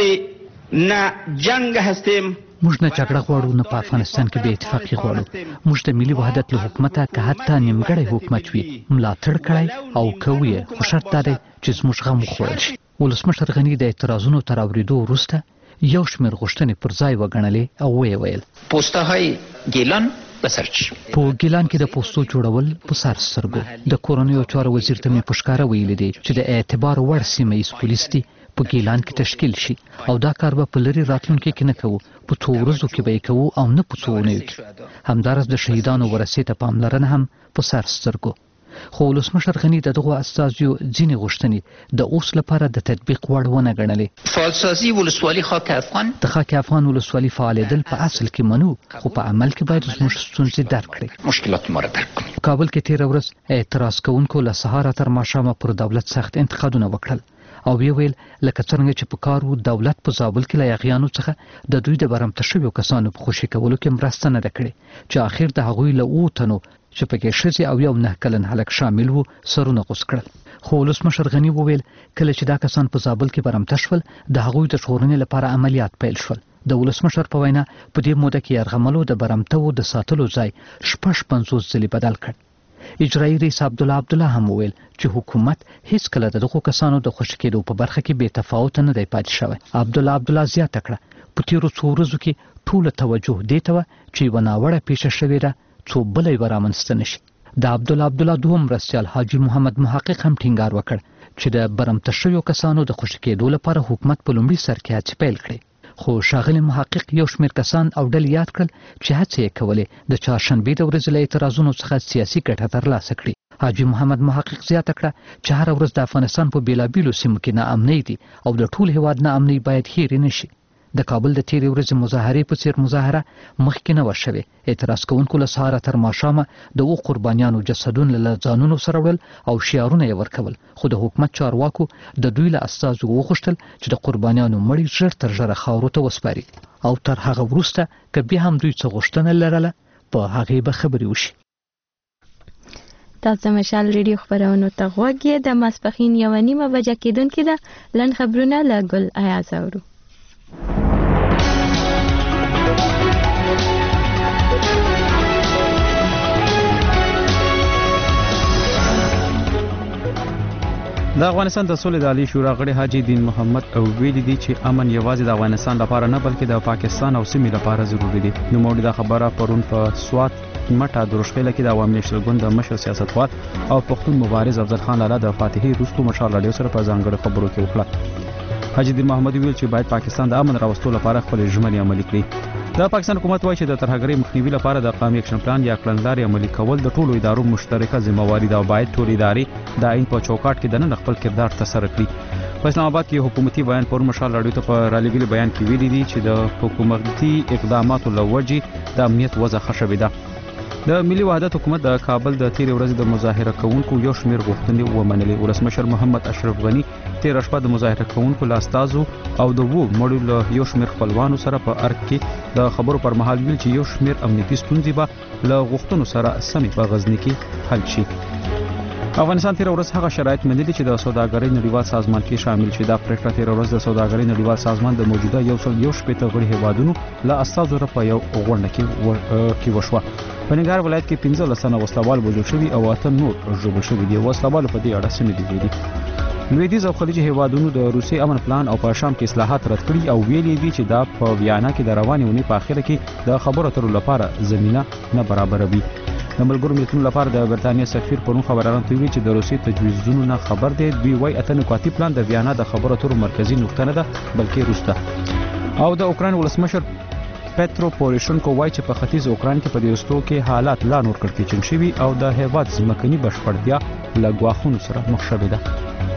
Speaker 29: نه جنگ هستیم
Speaker 28: موږ نه جګړه غواړو نه په افغانستان کې به اتفاقی غواړو موږ د ملي وحدت له حکومته که حتی نیمګړی حکومت وي ملاتړ کړی او کوي خو شرط دا دی چې زموږ غم وخوړل شي ولسمشر غني د اعتراضونو تر اورېدو وروسته یو شمېر غوښتنې پر ځای وګڼلې او ویې ویل
Speaker 29: پوسټهای ګیلان بسرچ
Speaker 28: په ګیلان کې د پوسټو جوړول په سر سترګو د کورونیو چارو وزیر ته مې پښکاره ویلي دي چې د اعتبار وړ سیمه ایز پولیس دي په ګیلان کې تشکیل شي او دا کار به په لري راتلونکي کې نه کوو په څو ورځو کې به یې کوو او نه په څو اونیو کې همدارس د شهیدانو ورثې ته پاملرنه هم په سر سترګو خو ولسمشر غني د دغو استازیو ځینې غوښتنې د اوس لپاره د تطبیق وړ ونه ګڼلې
Speaker 29: فعالسازي ولسوالي خاک افغان
Speaker 28: د خاک افغان ولسوالي فعالېدل په اصل کې منو خو په عمل کې باید زموږ ستونزې درک کړي
Speaker 29: مشکلات مو درک کړي
Speaker 28: کابل کې تیر ورځ اعتراض کوونکو له سهار تر ماښامه پر دولت سخت انتقادونه وکړل او وی ویل لکه څنګه چې په کار وو دولت په زابل کې له یاغیانو څخه د دوی د برمته شویو کسانو په خوشي کولو کې مرسته نه ده کړې چې اخر د هغوی له اوو تنو چې پکې ښځې او یو نه کلن هلک شامل وو سرونه غوڅ کړل خو ولسمشر غني وویل کله چې دا کسان په زابل کې برمته شول د هغوی د ژغورنې لپاره عملیات پیل شول د ولسمشر په وینا په دې موده کې یرغملو د برمتو د ساتلو ځای شپږ پنځوس ځلې بدل کړ اجرایي رئیس عبد الله عبد الله هم ویل چې حکومت هیڅ کله دغه کسانو د خوشی کېدو په برخه کې بې تفاوت نه دی پاتې شوی عبد الله عبد الله زیاته کړه په تیرو څو ورځو کې ټول توجه دې ته چې وناوړه پیښه شوې ده څو بلې ورامنځته نشي د عبدالله عبدالله دوهم مرستیال حاجی محمد محقق هم ټینګار وکړ چې د برمته شویو کسانو د خوشي کېدو لپاره حکومت په لومړي سر کې هڅې پیل کړې، خو ښاغلي محقق یو شمېر کسان او ډلې یاد کړل چې هڅې یې کولې د چهارشنبې د ورځې له اعتراضونو څخه سیاسي ګټه ترلاسه کړي. حاجی محمد محقق زیاته کړه چې هره ورځ د افغانستان په بیلابیلو سیمو کې ناامنۍ دي او د ټول هیواد ناامنۍ باید هېرې نه شي. د کابل د تیرې ورځې مظاهرې په څیر مظاهره مخکې نه وه شوې. اعتراض کوونکو له سهاره تر ماښامه د اوو قربانیانو جسدونه له ځانونو سره وړل او شعارونه یې ورکول، خو د حکومت چارواکو د دوی له استازو وغوښتل چې د قربانیانو مړي ژر تر ژره خاورو ته وسپاري او تر هغه وروسته که بیا هم دوی څه غوښتنه لرله په هغې به خبرې وشي.
Speaker 1: تاسو مشال ریډیو خبرونو ته غوږ یې. د ماسپښین یوه نیمه بجه کېدونکې ده. لنډ خبرونه له ګل ایاز اورو.
Speaker 2: د افغانستان د سولې د عالی شورا غړي حاجی دین محمد او ویلي دي چې امن یوازې د افغانستان لپاره نه بلکې د پاکستان او سیمې لپاره ضروری دی. نو موږ دا خبره پرون په سوات مټه د روشخیله کې د عوامي نېشنل ګوند د مشر سیاستوال او پښتون مبارز افضل خان لالا د فاتحې وروسته مشال راډیو سره په ځانګړو خبرو کې وکړه. حاجی دین محمد ویل چې باید پاکستان د امن راوستلو لپاره خپل ژمنې عملي کړي. د پاکستان حکومت وایي چې د ترهګرۍ مخنیوي لپاره د قومي اکشن پلان یا کړنلارې عملي کول د ټولو ادارو مشترکه ذمہواری ده او باید ټول ادارې د آئین په چوکاټ کې دننه خپل کردار ترسره کړي. په اسلام آباد کې حکومتي بیان پر مشال راډیو ته په رالېږلي بیان کې ویلي دي چې د حکومتي اقداماتو له وجې د امنیت وضع ښه شوې ده. د ملي وحدت حکومت د کابل د تیرې ورځې د مظاهره کوونکو یو شمېر غوښتنې ومنلې. ولسمشر محمد اشرف غني تیره شپه د مظاهره کوونکو له استازو او د وو مړو له یو شمېر خپلوانو سره په ارګ کې د خبرو پر مهال ویل چې یو شمېر امنیتي ستونزې به له غوښتنو سره سمې په غزني کې حل شي. افغانستان تیره ورځ هغه شرایط منلي چې د سوداګرۍ نړیوال سازمان کې شامل شي. دا پریکړه تیره ورځ د سوداګرۍ نړیوال سازمان د موجوده یو سل یو شپېته غړي هیوادونو له استازو سره په یو غونډه کې کې وشوه. په ننګرهار ولایت کې پنځه لس تنه وسلوال وژل شوي او اته نور ژوبل شوي دي. وسلوالو په دې اړه څه نه دي ویلي. لویدیځ او خلیجي هیوادونو د روسي امن پلان او په شام کې اصلاحات رد کړي او ویلي دي چې دا په ویانا کې د روانې اونۍ په اخره کې د خبرو اترو لپاره زمينه نه برابروي. د ملګرو ملتونو لپاره د برتانیا سفیر پرون خبرانو ته ویلي چې د روسي تجویزونو نه خبر دی. دوی وايي اته نکاتي پلان د ویانا د خبرو اترو مرکزی نقطه نه ده بلکې روسته. او د اوکران ولسمشر پترو پوروشنکو وایي چې په ختیځ اوکران کې په دې وروستو کې حالات لا نور کړکېچن شوي او د هیواد ځمکني بشپړتیا له ګواښونو سره مخ شوې ده.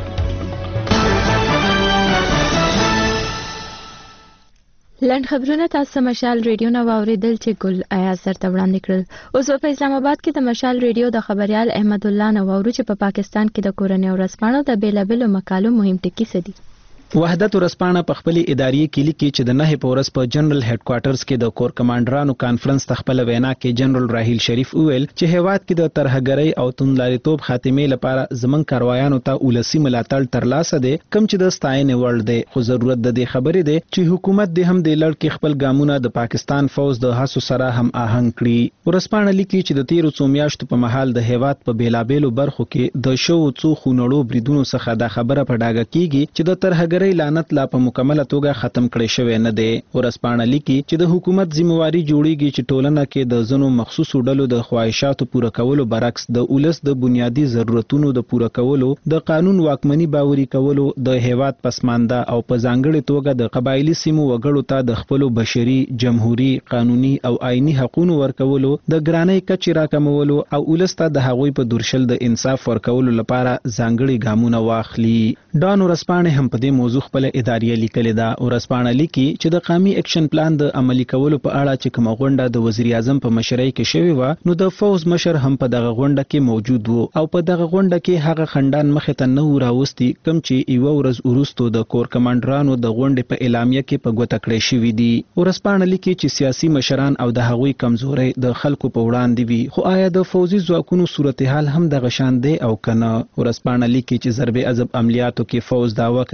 Speaker 1: لنډ خبرونه تاسو مشال ریډیو نه واوریدل چې ګل ایاز درته وړاندې کړل. اوس په اسلام آباد کې د مشال ریډیو د خبريال احمد الله نه واورو چې په پاکستان کې د کورنۍ ورځپاڼو د بیلابلو مقالو مهم ټکي څه دي.
Speaker 3: وحدت ورځپاڼه په خپل اداري کې لیکي چې د نه په ورځ په جنرال هډ کوارټرز کې د کور کمانډرانو کانفرنس تخپل وینا کې جنرال راهیل شریف وویل چې هیواد کې د ترهګرۍ او توندلاریتوب خاتمه لپاره زمون کاروایانو ته ولسی ملاتړ ترلاسه دي کم چې د ستاینې وړ دی. خو ضرورت د دې خبرې دی چې حکومت د هم د لړ کې خپل ګامونه د پاکستان فوج د هڅو سره هم آهنګ کړي. ورځپاڼه لیکي چې د تیرو څو میاشتو په مهال د هیواد په بیلابېلو برخو کې د شو څو خونړو بریدونو څخه د خبره په ډاګه کیږي چې د ترهګرۍ لعنت لا په مکمله توګه ختم کړي شوی نه دی. ورځپاڼه لیکي چې د حکومت ذمہواری جوړیږي چې ټولنه کې د ځنو مخصوصو ډلو د خواهشاتو پوره کولو برعکس د اولس د بنیادی ضرورتونو د پوره کولو، د قانون واکمنی باوري کولو، د هیواد پسمانده او په ځانګړي توګه د قبایلی سیمو وګړو ته د خپل بشري، جمهوریت، قانوني او آئینی حقوقو ورکولو، د ګرانۍ کچې راکمولو او اولس ته د هغوی په درشل د انصاف ورکولو لپاره ځانګړي ګامونه واخلي. ډان ورځپاڼه هم په دې موضوع خپل اداري لیکلې ده. ورځپاڼه لیکي چې د قومي اکشن پلان د عملي کولو په اړه چې کوم غونډه د وزیر اعظم په مشرۍ کې شوې و نو د فوز مشر هم په دغه غونډه کې موجود وو او په دغه غونډه کې هغه خندان مخ ته نه راوستي کم چې یو ورځ وروسته د کور کمانډرانو د غونډې په اعلامیه کې په ګوته کړې شوې دي. ورځپاڼه لیکي چې سیاسي مشران او د هغوی کمزوري د خلکو په وړاندې وي، خو آیا د فوزي ځواکونو صورتحال هم دغه شان دی او کنه؟ ورځپاڼه لیکي چې ضرب عذاب عملیاتو کې فوز داوا کوي چې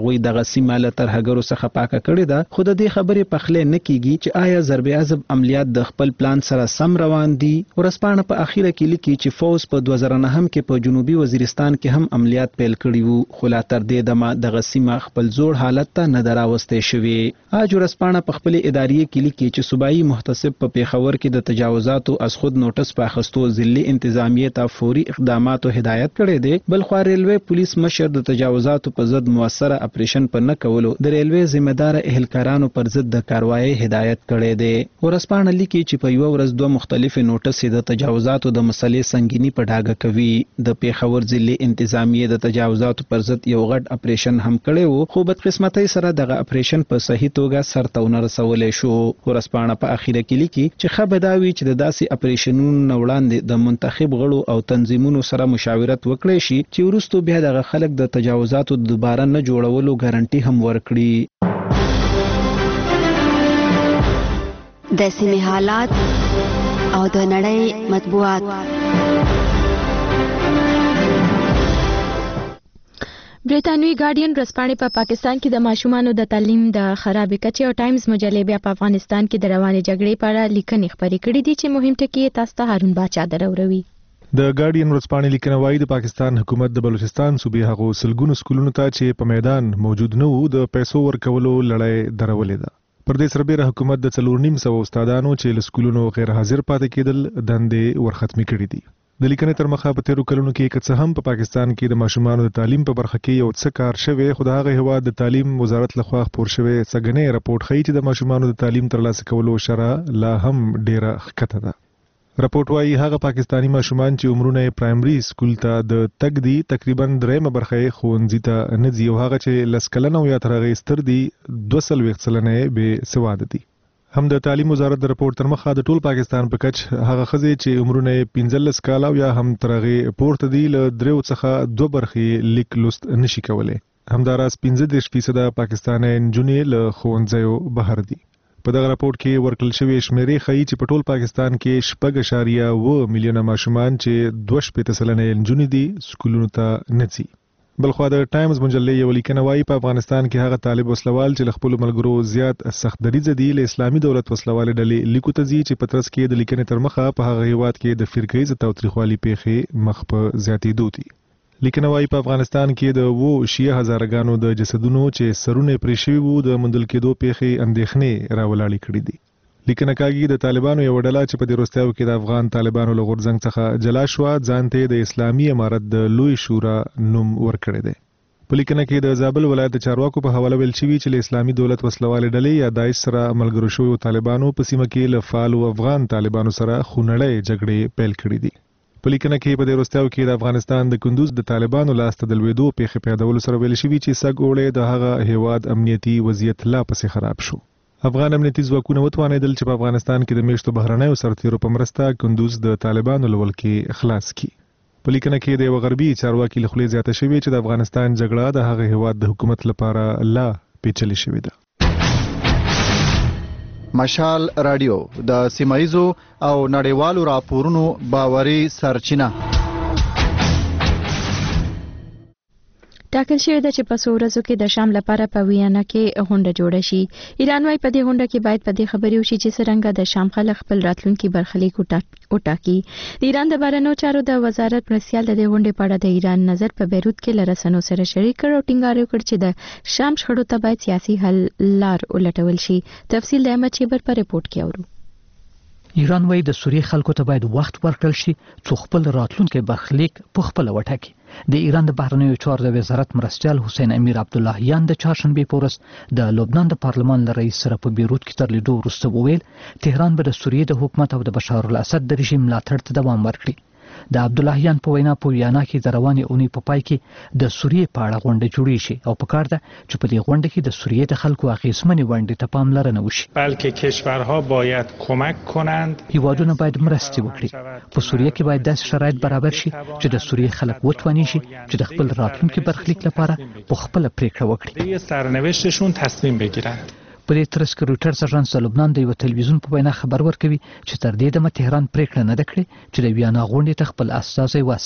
Speaker 3: هغوی دغه سیمه له ترهګرو څخه پاکه کړې ده، خو د دې خبرې پخلې نه کیږي چې آیا ضرب عضب عملیات د خپل پلان سره سم روان دي. ورسپانه په اخیره کې لیکي چې فوز په دوه زره نهم کې په جنوبي وزیرستان کې هم عملیات پیل کړي وو، خو لا تر دې دمه دغه سیمه خپل زوړ حالت ته نه دراوستې شوې. اج ورسپانه په خپل اداري کې لیکي چې صوبایي محتسب په پیښور کې د تجاوزاتو از خود نوټس په اخستو ضلعي انتظامیه ته فوري اقداماتو هدایت کړی دی. بل خو ریلوی پولیس مشر د تجاوزاتو په ضد موثره اپریشن په نه کولو د ریلوی ذمہ دار اهلکارانو پر ضد د کاروایی هدایت کړی دی. ورسپانه لیکي چې په یو ورځ دوه مختلفې نوټسې د تجاوزاتو د مسلې سنگینی په ډاګه کوي. د پیښور ضلعي انتظامیه د تجاوزاتو پر ضد یو غټ اپریشن هم کړی وو، خو بدقسمتۍ سره دغه اپریشن په صحیح توګه سرته ونه رسولی شو. ورسپانه په اخیره کې لیکي چې ښه به دا وي چې د داسې اپریشنونو نه وړاندې د منتخب غړو او تنظیمونو سره مشاورت وکړی شي چې وروستو بیا دغه خلک د تجاوزاتو دوباره نه جوړولو ګارنټي هم ورکړي.
Speaker 15: د سیمې حالات او د نړۍ مطبوعات.
Speaker 1: برېټانوي ګارډین ورځپاڼې په پاکستان کې د ماشومانو د تعلیم د خرابې کچې او ټایمز مجلې بیا په افغانستان کې د روانې جګړې په اړه لیکنې خپرې کړې دي چې مهم ټکي یې تاسو ته هارون باچا دروروي.
Speaker 4: د ګارډین ورځپاڼې لیکنه وايي د پاکستان حکومت د بلوچستان صوبې هغو سلګونو سکولونو ته چې په میدان موجود نه وو د پیسو ورکولو لړۍ درولې ده. پر دې سربېره حکومت د څلور نیم سوه استادانو چې له سکولونو غیر حاضر پاتې کېدل دندې ورختمې کړې دي. د لیکنې تر مخه په تیرو کلونو کې که څه هم په پاکستان کې د ماشومانو د تعلیم په برخه کې یو څه کار شوی، خو د هغه هیواد د تعلیم وزارت لخوا خپور شوی څګنې راپورټ ښیي چې د ماشومانو د تعلیم ترلاسه کولو شرح لا هم ډیره ښکته ده. راپورټ وايي هغه پاکستانی ماشومان چې عمرونه یې پرایمري سکول ته د تګ دي تقریبا درېیمه برخه یې ښوونځي ته نه ځي، او هغه چې لس کلنه او یا تر هغې ستر دي دوه څلوېښت سلنه یې بې سواده دي. هم د تعلیم وزارت د راپورټ تر مخه د ټول پاکستان په کچ هغه ښځې چې عمرونه یې پنځلس کاله او یا هم تر هغې پورته دي له دریو څخه دوه برخې لیک لوست نشي کولی. همداراز پنځه دېرش فیصده پاکستانی نجونې له ښوونځیو بهر دي. په دغه راپورټ کې ورکړل شوې شمیرې ښیي چې په ټول پاکستان کې شپږ اشاریه اووه میلیونه ماشومان چې دوه شپېته سلنه یې نجونې دي سکولونو ته نه ځي. بلخوا د ټایمز مجلې یو لیکنه وايي په افغانستان کې هغه طالب وسلوال چې له خپلو ملګرو زیات سخت دریځه دي له اسلامي دولت وسلوالې ډلې لیکو ته ځي چې په ترڅ کې د لیکنې تر مخه په هغه هیواد کې د فرقه‌یز تاوتریخوالي پیښې مخ په زیاتېدو دي. لیکنه وايي په افغانستان کې د اووه شیعه هزارګانو د جسدونو چې سرونه پرې شوي وو د موندل کېدو پیښې اندېښنې راولاړې کړي دي. لیکنه کاږي د طالبانو یو ډله چې په دې وروستیو کې د افغان طالبانو له غورځنګ څخه جلا شوه ځان ته د اسلامي امارت د لوی شورا نوم ورکړی دی. په لیکنه کې د زابل ولایت د چارواکو په حواله ویل شوي چې له اسلامي دولت وسلوالې ډلې یا داعش سره ملګرو شویو طالبانو په سیمه کې له فعالو افغان طالبانو سره خونړۍ جګړې پیل کړي دي. په لیکنه کې په دې وروستیو کې د افغانستان د کندوز د طالبانو لاسته د لوېدو پیښې په یادولو سره ویل شوي چې سږ اوړی د هغه هیواد امنیتي وضعیت لا پسې خراب شو. افغان امنیتي ځواکونه وتوانېدل چې په افغانستان کې د میاشتو بهرنیو سرتیرو په مرسته کندوز د طالبانو له ولکې خلاص کړي. په لیکنه کې د یوه غربي چارواکي له خولې زیاته شوې چې د افغانستان جګړه د هغه هیواد د حکومت لپاره لا پیچلې شوې ده.
Speaker 7: مشال رادیو د سیمایزو او نړیوالو راپورونو باوري سرچینه.
Speaker 1: ټاکل شوې ده چې په څو ورځو کې د شام لپاره په ویانا کې غونډه جوړه شي. ایران وايي په دې غونډه کې باید په دې خبرې وشي چې څرنګه د شام خلک خپل راتلونکي برخلیک وټاکي. د ایران د بهرنیو چارو د وزارت مرستیال د دې غونډې په اړه د ایران نظر په بیروت کې له رسنیو سره شریک کړ او ټینګار وکړ چې د شام شخړو ته باید سیاسي حل لار ولټول شي. تفصیل د احمد شیبر په ریپورت کې اورو.
Speaker 28: ایران وايي د سوریې خلکو ته باید وخت ورکړل شي څو خپل راتلونکي برخلیک په خپل وټاکي. د ایران د بهرنیو چارو د وزارت مرستیال حسین امیر عبداللهیان د چهارشنبې په ورځ د لبنان د پارلمان له رئیس سره په بیروت کې تر لیدو وروسته وویل تهران به د سوریې د حکومت او د بشار الاسد د رژیم ملاتړ ته دوام ورکړي. د عبداللهیان په وینا په ویانا کې د روانې اونۍ په پای کې د سوریې په اړه غونډه جوړې شي او پکار ده چې په دې غونډه کې د سوریې د خلکو اغیزمنې ونډې ته پاملرنه وشي.
Speaker 8: بلکې کشورها باید کمک کنند.
Speaker 28: هیوادونه باید مرستې وکړي. په سوریې کې باید داسې شرایط برابر شي چې د سوریې خلک وتواني شي چې د خپل راتلونکي برخلیک لپاره په خپل پریکړه وکړي.
Speaker 8: سرنوشتشون تصمیم بگیرند.
Speaker 28: په دې ترڅ کې رویټرز اژانس د لبنان د یو تلویزیون په وینا خبر ورکوي چې تر دې دمه تهران پریکړه نه ده کړې چې د ویانا غونډې ته خپل استازی واستوي.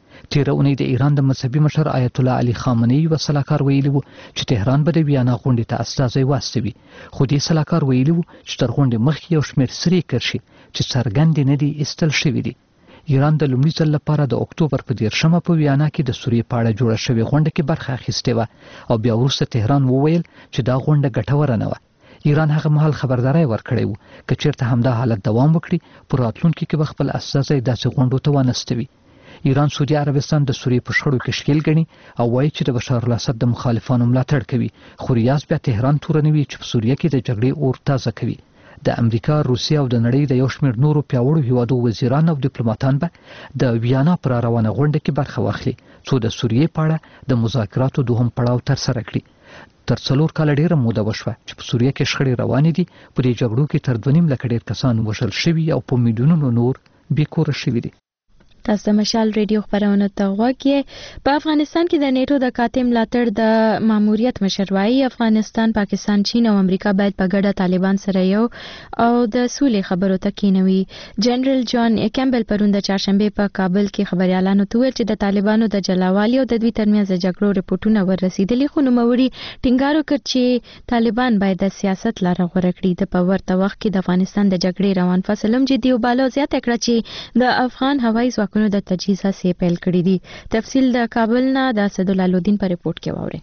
Speaker 28: تیر اونۍ د ایران د مذهبي مشر آیت الله علي خامنه‌ای و سلاکار ویلی وو چې تهران به د ویانا غونډې ته استازی واستوي، خو دې سلاکار ویلی وو چې تر غونډې مخکې یو شمېر سرې کرښې چې څرګندې نه دي ایستل شوي دي. ایران د لومړي ځل لپاره د اکتوبر په دیرشمه په ویانا کې د سوریې په اړه جوړه شوې غونډه کې برخه اخیستې وه او بیا وروسته تهران وویل چې دا غونډه ګټوره نه وه. ایران هغه مهال خبرداری ورکړی و که چیرته همدا حالت دوام وکړي په راتلونکي کې به خپل استازی داسې غونډو ته وانستوي. ایران سعودي عربستان د سوریې په شخړو کې ښکیل ګڼي او وایي چې د بشار الاسد د مخالفانو ملاتړ کوي، خو ریاض بیا تهران تورنوي چې په سوریه کې د جګړې اور تازه کوي. د امریکا، روسیه او د نړۍ د یو شمېر نورو پیاوړو هیوادو وزیران او ډیپلوماتان به د ویانا پر روانه غونډه کې برخه واخلي څو د سوریې په اړه د مذاکراتو دوهم پړاو ترسره کړي. تر څلور کاله ډیره موده وشوه چې په سوریه کې شخړې روانې دي. په دې جګړو کې تر دوه نیم لکه ډیر کسان وژل شوي او په میلیونونو نور بېکوره شوي دي.
Speaker 1: تاسو د مشال ریډیو خبرونه ته غوږ یې. په افغانستان کې د نیټو د قاطع ملاتړ د ماموریت مشر وایي افغانستان، پاکستان، چین او امریکا باید په ګډه طالبان سره یو او د سولې خبرو ته کېنوي. جنرال جان کیمبل پرون د چهارشنبه په کابل کې خبريالانو ته وویل چې د طالبانو د جلاوالي او د دوی ترمنځ د جګړو رپورټونه ورسېدلي، خو نوموړي ټینګار وکړ چې طالبان باید د سیاست لاره غوره کړي. د په ورته وخت کې د افغانستان د جګړې روان فصل هم جدي وباله او زیاته کړه چې د افغان هوایي ځواکونو د تجهیز هڅې پیل کړې دي. تفصیل د کابل نه د اسدالله لودین په ریپورت کې واورئ.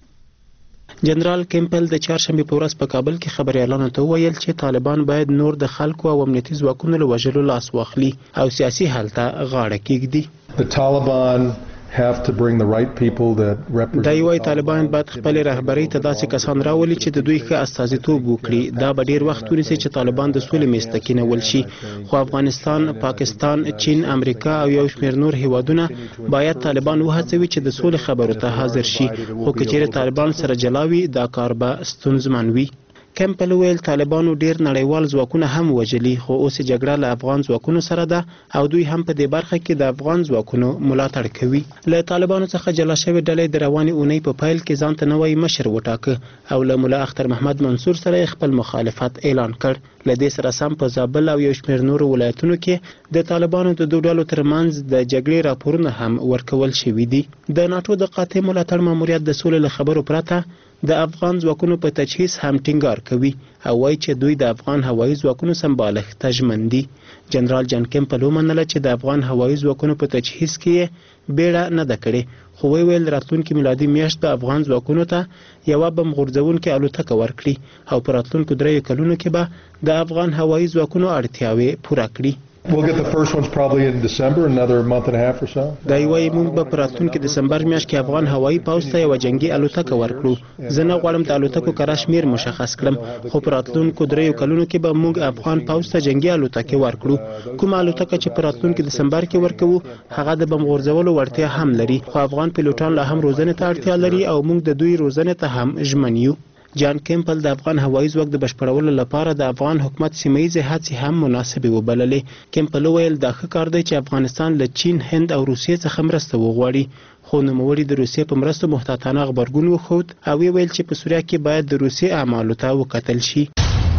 Speaker 5: جنرال کیمپل د چهارشنبه په ورځ په کابل کې خبريالانو ته وویل چې طالبان باید نور د خلکو او امنیتي ځواکونو له وژلو لاس واخلي او سیاسي حل ته غاړه کېږدي.
Speaker 9: The Taliban have to bring the right people that represent.
Speaker 5: دا یوای طالبان باید خپل رهبری ته داسې کسان راولي چې د دوی ښه استازیتوب وکړي. دا به ډیر وخت ونیسي چې طالبان د سولې میز ته کېنول شي، خو افغانستان، پاکستان، چین، امریکا او یو شمېر نور هیوادونه باید طالبان وهڅوي چې د سولې خبرو ته حاضر شي، خو که چیرې طالبان سره جلاوي دا کار به ستونزمن وي. کیمپل ویل طالبانو ډیر نړیوال ځواکونه هم وجلي، خو اوس جګړه له افغان ځواکونو سره ده او دوی هم په دې برخه کې د افغان ځواکونو ملاتړ کوي. له طالبانو څخه جلا شوی ډلې د رواني اونۍ په پایل کې ځان ته نوی مشر وټاکه او له مولا اختر محمد منصور سره خپل مخالفت اعلان کړ. له دې سره سم په زابل او یو شمېر نورو ولایتونو کې د طالبانو د دوه ډلو ترمنځ د جګړې راپورونه هم ورکول شوي دي. د ناټو د قاطع ملاتړ ماموریت د سولې له خبرو پرته د افغان ځواکونو په تجهیز هم ټینګار کوي او وایي چې دوی د افغان هوایي ځواکونو سمبالښت ته ژمن دي. جنرال جان کیمپل ومنله چې د افغان هوایي ځواکونو په تجهیز کې بیړه نه ده کړې، خو ویل راتلونکي میلادي میاشت به افغان ځواکونو ته یوه بم غورځونکې الوتکه ورکړي او په راتلونکو دریو کلونو کې به د افغان هوایي ځواکونو اړتیاوې پوره کړي.
Speaker 9: We'll get the first ones probably in December, another month and a half or so.
Speaker 5: دا یوه موږ به په راتلونکي دسمبر میاشت کې افغان هوایي پوځ ته یوه جنګي الوتکه ورکړو. زه نه غواړم د الوتکو کره شمېر مشخص کړم، خو په راتلونکو دریو کلونو کې به موږ افغان پوځ ته جنګي الوتکې ورکړو. کومه الوتکه چې په راتلونکي دسمبر کې ورکوو هغه د بم غورځولو وړتیا هم لري، خو افغان پیلوټان لا هم روزنې ته اړتیا لري او موږ د دوی روزنې ته هم ژمن یو. جان کیمپل د افغان هوایي ځواک د بشپړولو لپاره د افغان حکومت سیمه‌ییزې هڅې هم مناسبې وبللې. کیمپل وویل دا ښه کار دی چې افغانستان له چین، هند او روسیې څخه مرسته وغواړي، خو نوموړي د روسیې په مرستو محتاطانه غبرګون وښود او ویل چې په سوریه کې باید د روسیې اعمالو ته وکتل شي.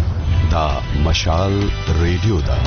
Speaker 10: دا مشال ریډیو ده.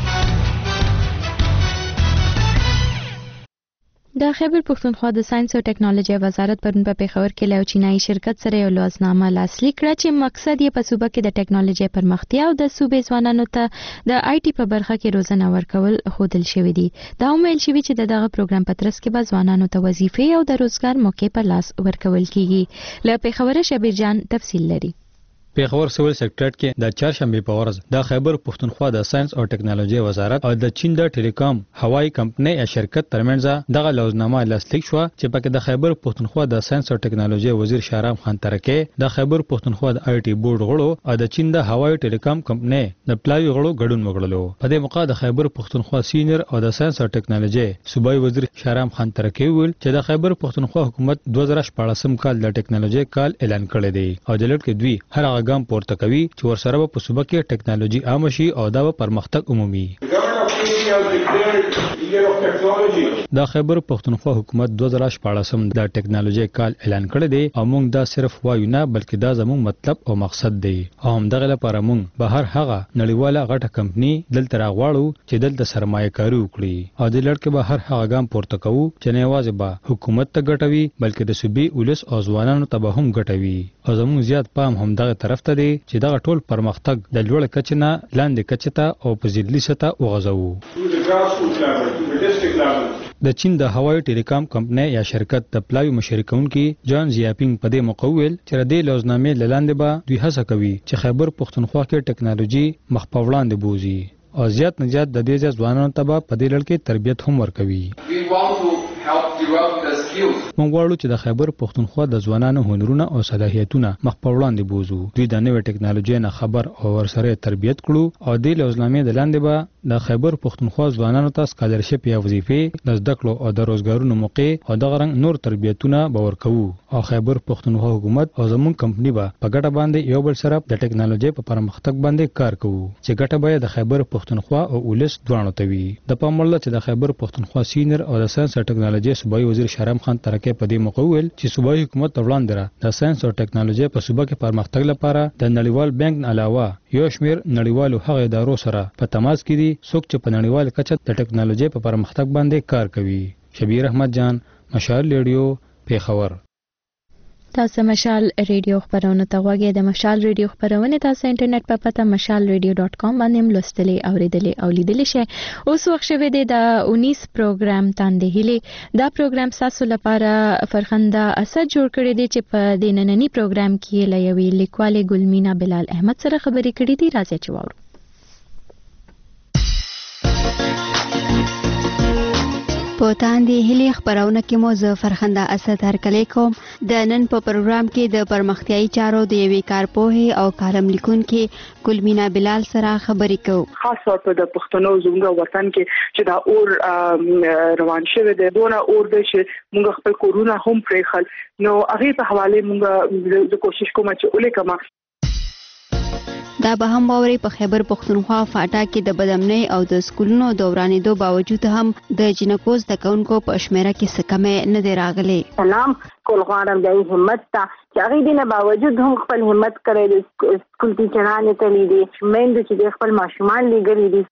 Speaker 1: د خیبر پښتونخوا د ساينس او ټیکنالوژي وزارت پرون په پیښور کې له چینایي شرکت سره یو لوزنامه لاسلیک کړه چې مقصد یې په صوبه کې د ټیکنالوژي پرمختیا او د صوبې ځوانانو ته د آی ټي په برخه کې روزنه ورکول ښودل شوی دی. دا ویل شوی چې دغه پروګرام په ترڅ کې به ځوانانو ته وظیفې او د روزګار موقع په لاس ورکول کیږي. له پیښور شبیر جان تفصیل لري.
Speaker 11: پیښور سیول سیکریټریټ کې د چهارشنبه په ورځ د خیبر پښتونخوا د ساينس او ټیکنالوژي وزارت او د چین د ټیلیکام هوایي کمپنۍ یا شرکت ترمنځ دغه لوزنامه لاسلیک شو چې پکې د خیبر پښتونخوا د ساينس او ټیکنالوژي وزیر شهرام خان ترکه، د خیبر پښتونخوا د آی ټي بورډ غړو او د چین د هوایي ټیلیکام کمپنۍ د پلاوی غړو ګډون وکړلو. په دې موقع د خیبر پښتونخوا سینیئر او د ساينس او ټیکنالوژي صوبایي وزیر شهرام خان ترکه ویل چې د خیبر پښتونخوا حکومت دوه زره شپاړسم کال د ټیکنالوژي کال اعلان کړی دی او د لټ کې دوی هر هغه ګام پورته کوي چې ورسره په صوبه کې ټیکنالوژي عام شي او دا پرمختګ عمومي. دا خیبر پښتونخوا حکومت دوه زره شپاړسم د ټیکنالوژي کال اعلان کړی دی او موږ دا صرف وایو نه بلکې دا زموږ مطلب او مقصد دی او همدغه لپاره موږ به هر هغه نړیواله غټه کمپنی دلته راغواړو چې دلته سرمایه کاري وکړي او د لړ کې به هر هغه ګام پورته کوو چې نه یوازې به حکومت ته ګټوي بلکې د صوبې ولس او ځوانانو ته به هم ګټوي او زموږ زیات پام همدغه طرف ته دی چې دغه ټول پرمختګ د لوړ کچې نه لاندې کچې ته او په ضلعي سطح وغځوو. د چین د هوایي ټیلیکام کمپنۍ یا شرکت د پلاوي مشرکونکي جان زیاپینګ په دې موقع ویل چې د دې لوزنامې لاندې به دوی هڅه کوي چې خیبر پښتونخوا کې ټیکنالوژي مخ په وړاندې بوزي او زیات نه زیات د دې ځوانانو ته به په دې لړ کې تربیت هم ورکوي. موږ غواړو چې د خیبر پښتونخوا د ځوانانو هنرونه او صلاحیتونه مخ په وړاندې بوزو. دوی د نوې ټیکنالوژي نه خبر او ورسره تربیت کړو او د لوزنامې د لاندې به د خیبر پښتونخوا ځوانانو ته سکالرشپ یا وظیفې د زده کړو او د روزګارونو موقع او د غرنګ نور تربیتونه به ورکوو او خیبر پښتونخوا حکومت او زموږ کمپنی به په ګټه باندې یو بل سره د ټیکنالوژي په پرمختګ باندې کار کوو چې ګټه به د خیبر پښتونخوا او ولس دواړو ته وي. د پام وړ چې د خیبر پښتونخوا سینیئر او د ساينس او ټیکنالوژي صوبایي وزیر شهرام خان ترکه په دې موقع ویل چې صوبایي حکومت ته وړاندې د ساينس او ټیکنالوژي په صوبه کې پرمختګ لپاره د نړیوال بانک علاوه یو شمېر نړیوالو هغه ادارو سره په تماس کې دي څوک چې په نړیوال کچه د ټیکنالوژي په پرمختګ باندې کار کوي. شبیر احمد جان، مشال ریډیو، پیښور.
Speaker 1: تاسو مشال ریډیو خبرونه ته غوږی د مشال ریډیو خبرونه تاسو انټرنیټ په پته مشال ریډیو ډاٹ کام باندې ملستلې اوریدلې او لیدلې شئ. اوس وخت شوه دی د اونیس پروګرام تاندې هلي دا پروګرام تاسو لپاره فرخنده اسد جوړ کړی دی چې په د نننی پروګرام کې لوي لیکواله ګلمینا بلال احمد سره خبرې کړې دي. راځي چې واورو.
Speaker 15: په تاندې هلي خبرونه کې مو زه فرخنده اسد هرکلی کوم. د نن په پروګرام کې د پرمختیایي چارو د یوې کارپوهې او کالم لیکونکي ګلمینا بلال سره خبرې کوو.
Speaker 6: خاص طور په د پښتنو زموږ وطن کې چې دا اور روان شوی دی دونه اور دی چې موږ خپل کورونه هم پرېښل نو هغې په حواله موږ د کوشش کوم چې ولیکم.
Speaker 15: دا به هم باوري په خیبر پښتونخوا فاټا کې د بدامنۍ او د سکولونو دورانېدو باوجود هم د جنکو زده کوونکو په شمیره کې څه کمی نه دی راغلی.
Speaker 12: سلام کول غواړم د همت ته چې هغې دې نه باوجود هم خپل همت کړی دی. سکول ټیچرانې تللی دي میندو چې د خپل ماشومان لیږلي دي.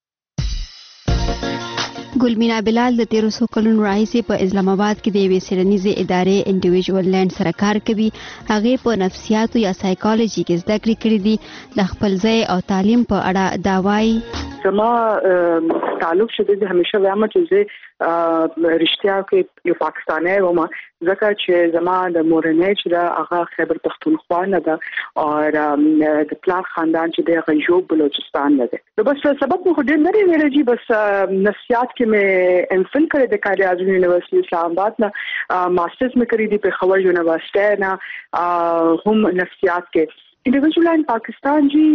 Speaker 15: ګلمینا بلال د تیرو څو کلونو راهیسې په اسلام آباد کې د یوې څیړنیزې ادارې انډیویژوال لینډ سره کار کوي. هغې په نفسیاتو یا سایکالوژي کې زده کړې کړې دي. د خپل ځای او تعلیم په اړه دا وایي.
Speaker 6: زما تعلق شته چې همیشه وایم چې زه رښتیا کې یو پاکستانی وم ځکه چې زما د مورنۍ چې دا هغه خیبر پښتونخوا نه ده او د پلار خاندان چې د غنجوب بلوچستان نه ده. نو بس سبب مو ډېر نه لري چې بس نفسیات کې مې ام فل کړی د قائد اعظم یونیورسيټي اسلام آباد نه ماسترز مې کړی دی په پیښور یونیورسيټي نه هم نفسیات کې. انډیویژوال لینډ پاکستان جی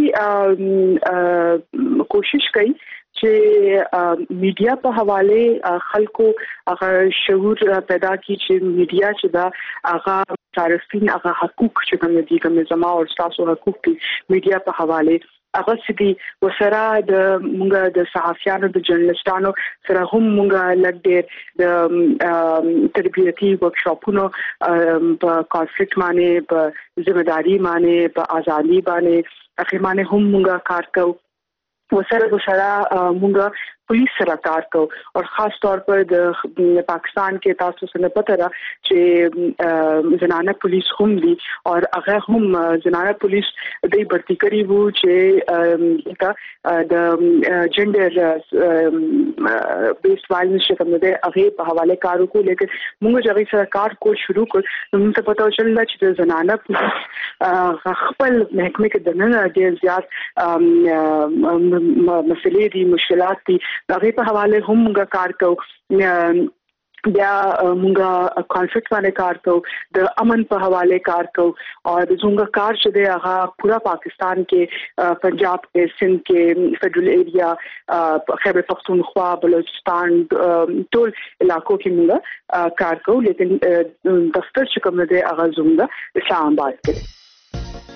Speaker 6: کوشش کوي چې میډیا په حواله خلکو هغه شعور پیدا کی چې میډیا چې دا هغه صارفین هغه حقوق چې کوم دي کوم زما او تاسو حقوق دي میډیا په حواله هغه سدي وسره د مونږه د صحافیانو د جرنالستانو سره هم مونږه لګ د تربیتی ورکشاپونو په کانفلیکټ باندې په ځمېداري باندې په ازادي باندې اخی باندې هم مونږه کار کوو. وسره وسره مونږه police sir कار को और ख़ास तौर पर पाकिस्तान के तासु से पता रहा कि जनाना पुलिस हम दी और अगर हम जनाना पुलिस दे भर्ती करी वो जे का द जेंडर बेस्ड वायलेंस के कमदे अगे हवाले कारों को लेकर मुंगे जगह सरकार को शुरू कर मुझे पता चल रहा कि जनाना पुलिस खपल महकमे के दनन दे ज़्यादा मसले दी मुश्किलात थी هغه په حواله هم موږ کار کوو. بیا موږ کانفلیکټ باندې کار کوو د امن په حواله کار کوو او زموږ کار چې دی هغه پورا پاکستان کې پنجاب کې سندھ کې فیډرل ایریا خیبر پختونخوا بلوچستان ټول علاقو کې موږ کار کوو لیکن دفتر چې کوم دی هغه زموږ اسلام آباد کې.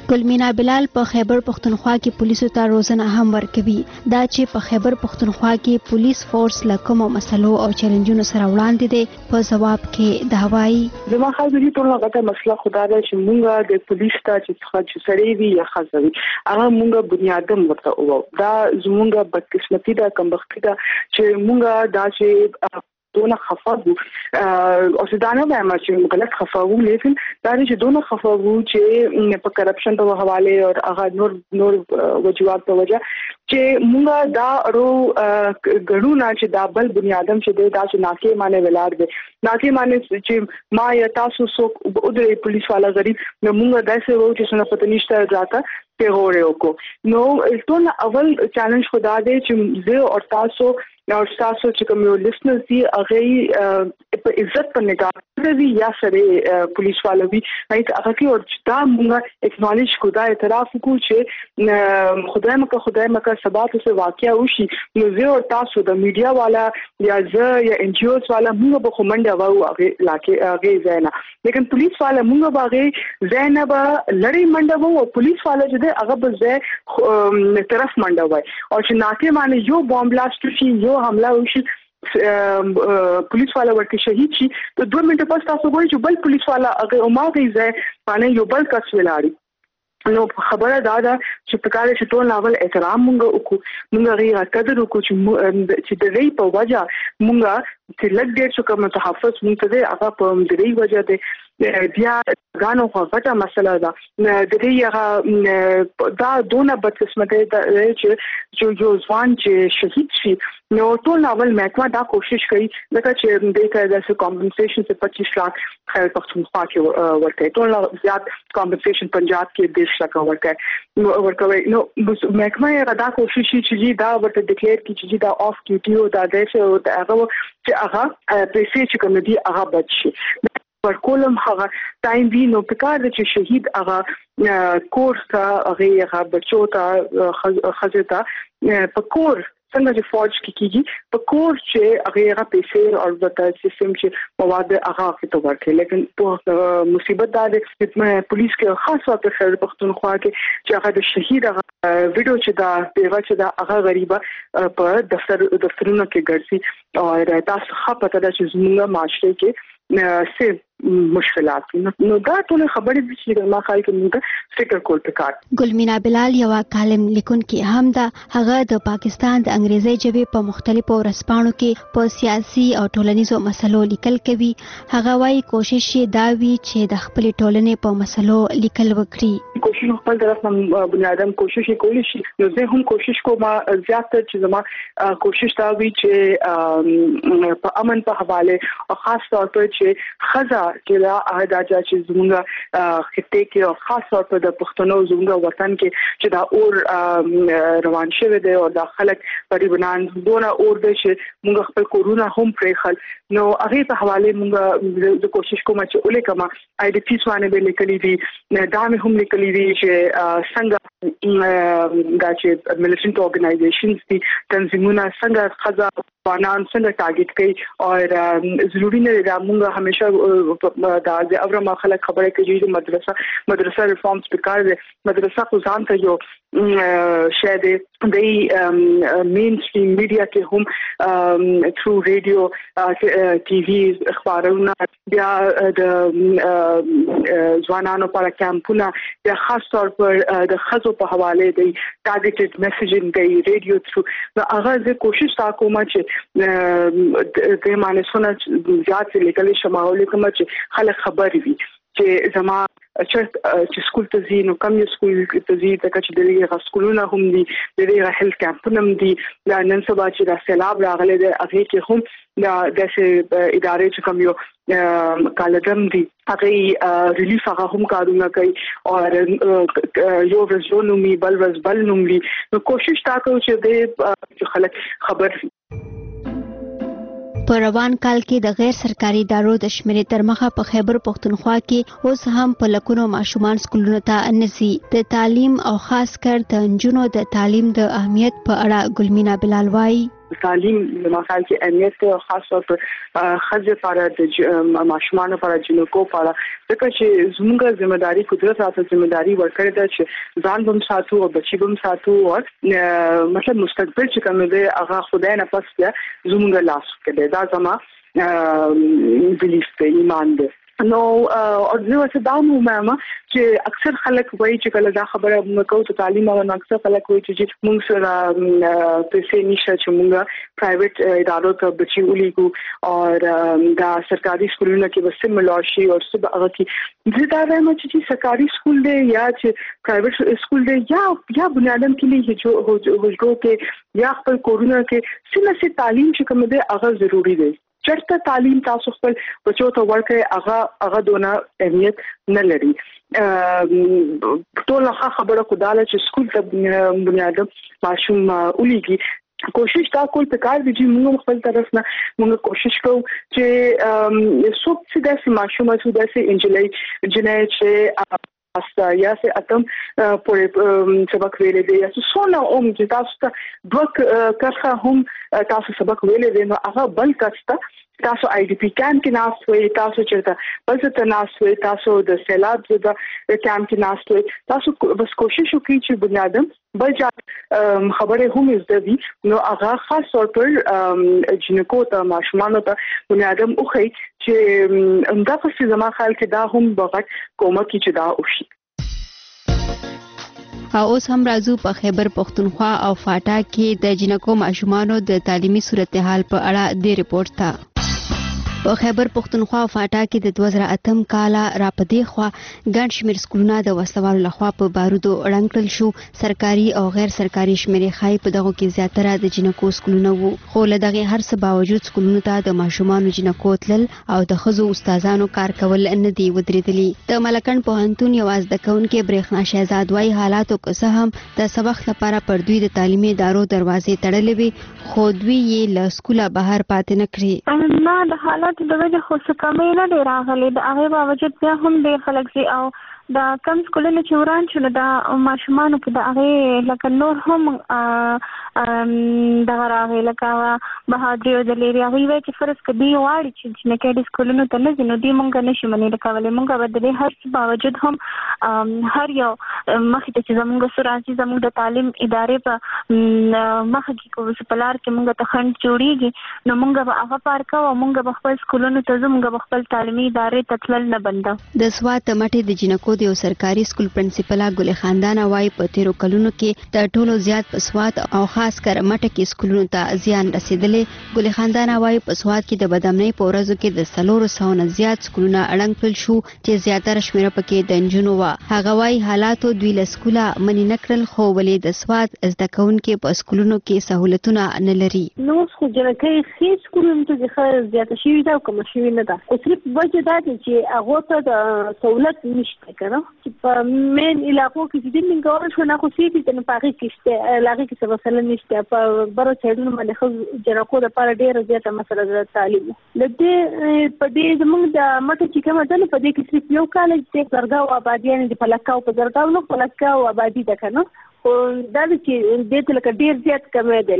Speaker 15: ګلمینا بلال په خیبر پښتونخوا کې پولیسو ته روزنه هم ورکوي دا چې په خیبر پښتونخوا کې پولیس فورس له کومو مسلو او چیلنجونو سره وړاندې دي په جواب کې دا وایي
Speaker 6: زما خو دې ټول هغه مسله خدای دې چې مونږه د پولیس ته چې څه سړی وي یا خاصوي هغه مونږه بنیادم ورته وو دا زمونږه بدقسمتي ده کمبختي ده چې مونږه دا چې دونه خفاو او سودانه وایم چې غلط خفاو لیکن دا چې دونه خفاو چې په کرپشن په حواله او هغه نور نور وجوهات په وجه چې مونږه دا ورو غړونا چې دا بل بنیادم چې دا چې ناکي معنی ولار دي ناکي معنی چې ما یا تاسو سو د پولیس والا غریب نو مونږه داسې وو چې څنګه پته نشته راته پیغورې وکړو نو ټول اول چیلنج خدا دې چې زه او تاسو او تاسو چې کوم یو لیسنر دي هغه په عزت په نگاه کوي یا سره پولیس والا وی هغه هغه او دا موږ اکنالج کو دا اعتراف کو چې خدای مکه خدای مکه سبا ته واقعیا وشي نو زه او تاسو د میډیا والا یا زه یا ان جی اوز والا موږ په کومنده وو هغه لاکه هغه زینا لیکن پولیس والا موږ باغې زینا به لړۍ منډه وو پولیس والا چې هغه به زه طرف منډه وای او چې ناکه معنی یو بم بلاست شي یو حمله وشي پولیس والا ورته شهید شي ته دوه منټه پس تاسو وایي چې بل پولیس والا هغه او ما دی ځای باندې یو بل کس ولاړی نو خبره دا ده چې په کار چې ټول ناول احترام مونږ وکړو مونږ غي قدر وکړو چې چې د ری په وجه مونږ چې لږ ډېر څه کوم تحفظ مونږ ته هغه په دې وجه ده بیا غانو خو غټه مسله ده د دې هغه دا دونه بدقسمت ده چې جو ځوان چې شهید شي نو ټول ناول محکمه دا کوشش کوي لکه چې د دې د کمپنسیشن څخه پچیس لک خیر پښتونخوا کې ورته ټول زیات کمپنسیشن پنجاب کې دیش لک ورته نو ورته نو محکمه دا کوشش چې دا ورته ډیکلیئر کی چې دا اف ډیوټي او دا دیشه او هغه چې هغه پیسې چې کوم دي هغه بچ شي پر کولم هغه ټایم وی نو پکار د چې شهید هغه کورس ته هغه هغه بچو ته خزه ته پکور څنګه چې فوج کې کیږي پکور چې هغه هغه پیسې او د سیستم چې مواد هغه ته ورکړي لیکن په مصیبت دا د پولیس کې خاص طور په خیر پښتونخوا کې چې هغه د شهید هغه ویډیو چې دا پیغه چې دا هغه غریبه په دفتر دفترونو کې ګرځي او تاسو خپه ته چې زموږ معاشره کې سه مشکلات نو دا ټول خبرې دي چې ما خای کې موږ فکر کول پکار
Speaker 15: ګلمینا بلال یو کالم لیکونکي هم دا هغه د پاکستان د انګریزي ژبې په مختلفو ورځپاڼو کې په سیاسي او ټولنیزو مسلو لیکل کوي هغه وايي کوشش یې دا وی چې د خپل ټولنې په مسلو لیکل وکړي
Speaker 6: کوشش خپل طرف نه بنیادم کوشش کولی شي نو زه هم کوشش کوم زیات چې زما کوشش دا وی چې په امن په حواله او خاص طور پر چې خزا چې دا اهداجا چې زموږه خطه کې او خاص طور پر د پښتنو زموږه وطن کې چې دا اور روان شوی دی او د خلک پریبنان دونه اور دی چې موږ خپل کورونا هم پرېخل نو هغه په حواله موږ د کوشش کوم چې اولې کما آی ډی پیس باندې به لیکلي دي دا مې هم لیکلي دي چې څنګه دا چې ملیټنټ اورګنایزیشنز دي تنظیمونه څنګه خزا قانون څنګه ټارګټ کوي او ضروري نه دا موږ همیشه دا د اورما خلک خبره کوي چې مدرسه مدرسه ریفارمز پکار دي مدرسه خو ځان ته یو شاید د مین سټریم میډیا کې هم تھرو ریډیو ټي وي اخبارونه بیا د ځوانانو لپاره کیمپونه بیا خاص طور پر د خزو په حواله دی ټارګټډ میسیجینګ دی ریډیو تھرو نو هغه زه کوشش تا کوم چې د معنی سونه زیات لیکل شمول کوم چې خلک خبر وي چې زما چې سکول ته ځي نو کوم یو سکول ته ځي ته چې د لږه سکولونه هم دي د لږه هیلث کمپونه هم دي دا نن سبا چې د سیلاب راغلي د هغه کې هم دا د ادارې چې کوم یو کالجم دي هغه ریلیف هغه هم کارونه کوي او یو ورځ نومي بل ورځ بل نومي نو کوشش تا کوي چې د خلک خبر
Speaker 15: په روان کال کې د غیر سرکاري ادارو د شمیرې تر مخه په خیبر پښتونخوا کې اوس هم په لکونو ماشومان سکولونو ته نزي د تعلیم او خاص کر د نجونو د تعلیم د اهمیت په اړه ګلمینا بلال وايي
Speaker 6: تعلیم د مخال کې اهمیت خاص طور پر خځې لپاره د ماشومان لپاره جنکو لپاره ځکه چې زموږ ځمېداري قدرت راته ځمېداري ورکړې ده چې ځان بم ساتو او بچي بم ساتو او مطلب مستقبل چې کوم دی هغه خدای نه پس زموږ لاس کې دی دا زما بلیف دی ایمان دی نو او زه څه دا مهمه چې اکثر خلک وایي چې کله دا خبره موږ کوو ته تعلیم او اکثر خلک وایي چې موږ سره پیسې نشته چې موږ پرایویټ ادارو ته بچي ولیکو او دا سرکاري سکولونو کې وسه ملاشي او څه هغه کې زه دا وایم چې سرکاري سکول دی یا چې پرایویټ سکول دی یا یا بنیادم کې نه جو هوجو کې یا خپل کورونه کې څه څه تعلیم چې کوم دی هغه ضروری دی چرته تعلیم تاسو خپل بچو ته ورکړئ هغه هغه دونه اهمیت نه لري ټول خبره خداله چې سکول ته بنیادم ماشوم ولېږي کوشش دا کول پکار دي چې موږ خپل طرف نه موږ کوشش کوو چې څوک چې د ماشوم او د انجلۍ جنې چې استا یا سه اتم پر سبق ویلې دي یا څونه اوم چې تاسو ته دوک کرخه هم تاسو سبق ویلې دي نو هغه بل کسته تاسو آی ډی پی کیمپ کې ناس وي تاسو چرته بل څه ناس وي تاسو د سیلاب د کیمپ کې ناس وي تاسو بس کوشش وکړئ چې بنیادم بل ځا خبره هم زده نو هغه خاص طور پر جنکو ته ماشومان ته بنیادم اوخی چې همدا څه زما خیال کې دا هم بغت کومه کې چې دا وشي
Speaker 15: اوس هم راځو په خیبر پختونخوا او فاټا کې د جنکو ماشومانو د تعلیمي صورتحال په اړه د ریپورت ته په خیبر پختونخوا او فاټا کې د دوه زره اتم کال را پدې خوا ګڼ شمېر سکولونه د وسلوالو لخوا په بارودو ړنګ کړل شو سرکاري او غیر سرکاري شمېرې ښایي په دغو کې زیاتره د جنکو سکولونه وو خو له دغې هر څه باوجود سکولونو ته د ماشومانو جنکو تلل او د ښځو استادانو کار کول نه دي ودرېدلي د ملکن پوهنتون یوه زده کوونکې برېښنا شهزاد وایي حالاتو که څه هم د سبق لپاره پر دوی د تعلیمي ادارو دروازې تړلې وي خو دوی یې له سکوله بهر پاتې نه کړي
Speaker 13: نه د حالات د وجه خو څه کمی نه دی راغلی د هغې باوجود بیا هم ډېر خلک ځي او دا کم سکولونه چې وران شو نو د ماشومانو کې د هغې لکه نور هم دغه راغی لکه بهادري او دلیري هغوی وایي چې فرض که دوی غواړي چې جنکۍ دې سکولونو ته نه ځي نو دوی مونږ نه شي منې کولی مونږ به د دې هر څه باوجود هم هر یو مخې ته چې زمونږ څه راځي زمونږ د تعلیم ادارې په مخه کې په لار کې مونږ ته خنډ جوړېږي نو مونږ به هغه پار کوو او مونږ به خپل سکولونو ته ځو مونږ به خپل تعلیمي ادارې ته تلل نه بندو
Speaker 15: د سوات د مټې د جنکو د یو سرکاري سکول پرنسپله ګل خاندان وایي په تیرو کلونو کې د ټولو زیات په سوات او خاص کر مټه کې سکولونو ته زیان رسیدلی ګل خاندان وایي په سوات کې د بدامنۍ په ورځو کې د څلورو سوو نه زیات سکولونه ړنګ کړل شو چې زیاتره شمېره پکې د نجونو وه هغه وایي حالاتو دوی له سکوله منې نه کړل خو ولې د سوات زده کوونکي په سکولونو کې سهولتونه نه لري
Speaker 12: نو خو جنکۍ ښې سکولونو ته ښه زیاته شوې ده او کمه شوې نه ده خو صرف وجه دا دی چې هغو ته د سهولت نشته که نه چې په مین علاقو کې چې دې منګول شو نه خو سیټي ته نو په هغې کې شته هغې کې څه مسله نشته په برو سایډونو باندې ښځو جنکو دپاره ډېره زیاته مسله ده تعلیم د دې په دې زموږ د مټه چې کومه ده نو په دې کې صرف یو کالج دی زرګاو آبادیانې د په لکاو په زرګاو نه په لکاو آبادي ده که نه خو دا ده چې دې ته لکه ډېر زیات کمی دی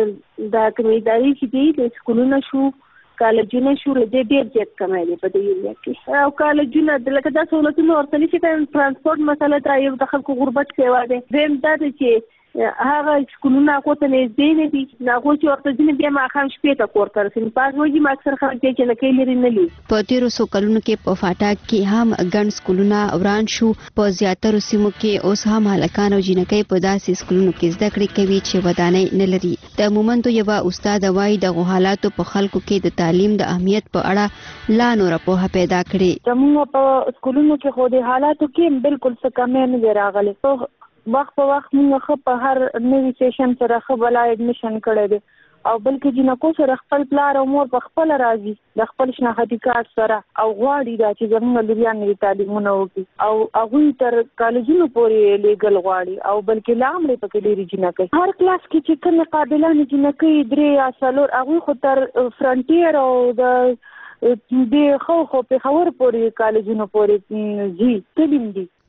Speaker 12: دا کومې ادارې چې دي د سکولونه شو کالجونه شو له دې ډېر زیات کمی دی په دې ایریا کې او کالجونه لکه دا سهولتونه ورته نشي کولی ترانسپورټ مسله ده یو د خلکو غربت سیوا دی دویم دا دی چې هغه سکولونه هغو ته نږدې نه دي هغو چې ورته ځینې بیا ماښام شپې ته کور ته رسوي په هغې وجې اکثر خلک دی چې لکۍ لرې نه لي
Speaker 15: په تېرو څو کلونو کې په فاټا کې هم ګڼ سکولونه وران شو په زیاترو سیمو کې اوس هم هلکان او جینکۍ په داسې سکولونو کې زده کړې کوي چې ودانۍ نه لري د مومندو یوه استاده وایي دغو حالاتو په خلکو کې د تعلیم د اهمیت په اړه لا نوره پوهه پیدا کړې
Speaker 13: زموږ په سکولونو کې خو د حالاتو کې بالکل څه کمی نه دی راغلی وخت په وخت موږ ښه په هر نوي سیشن سره ښه بلا ایډمیشن کړی دی او بلکې جنکو سره خپل پلار او مور په خپله راځي د خپل شناختي کارت سره او غواړي دا چې زموږ لوریان نوي تعلیمونه وکړي او هغوی تر کالجونو پورې لیږل غواړي او بلکې لا هم پکې ډېرې جنکۍ هر کلاس کې چې کومې قابلانې جنکۍ درې یا څلور هغوی خو تر فرنټیر او د د خو خو پېښور پورې کالجونو پورې ځي تلیم دي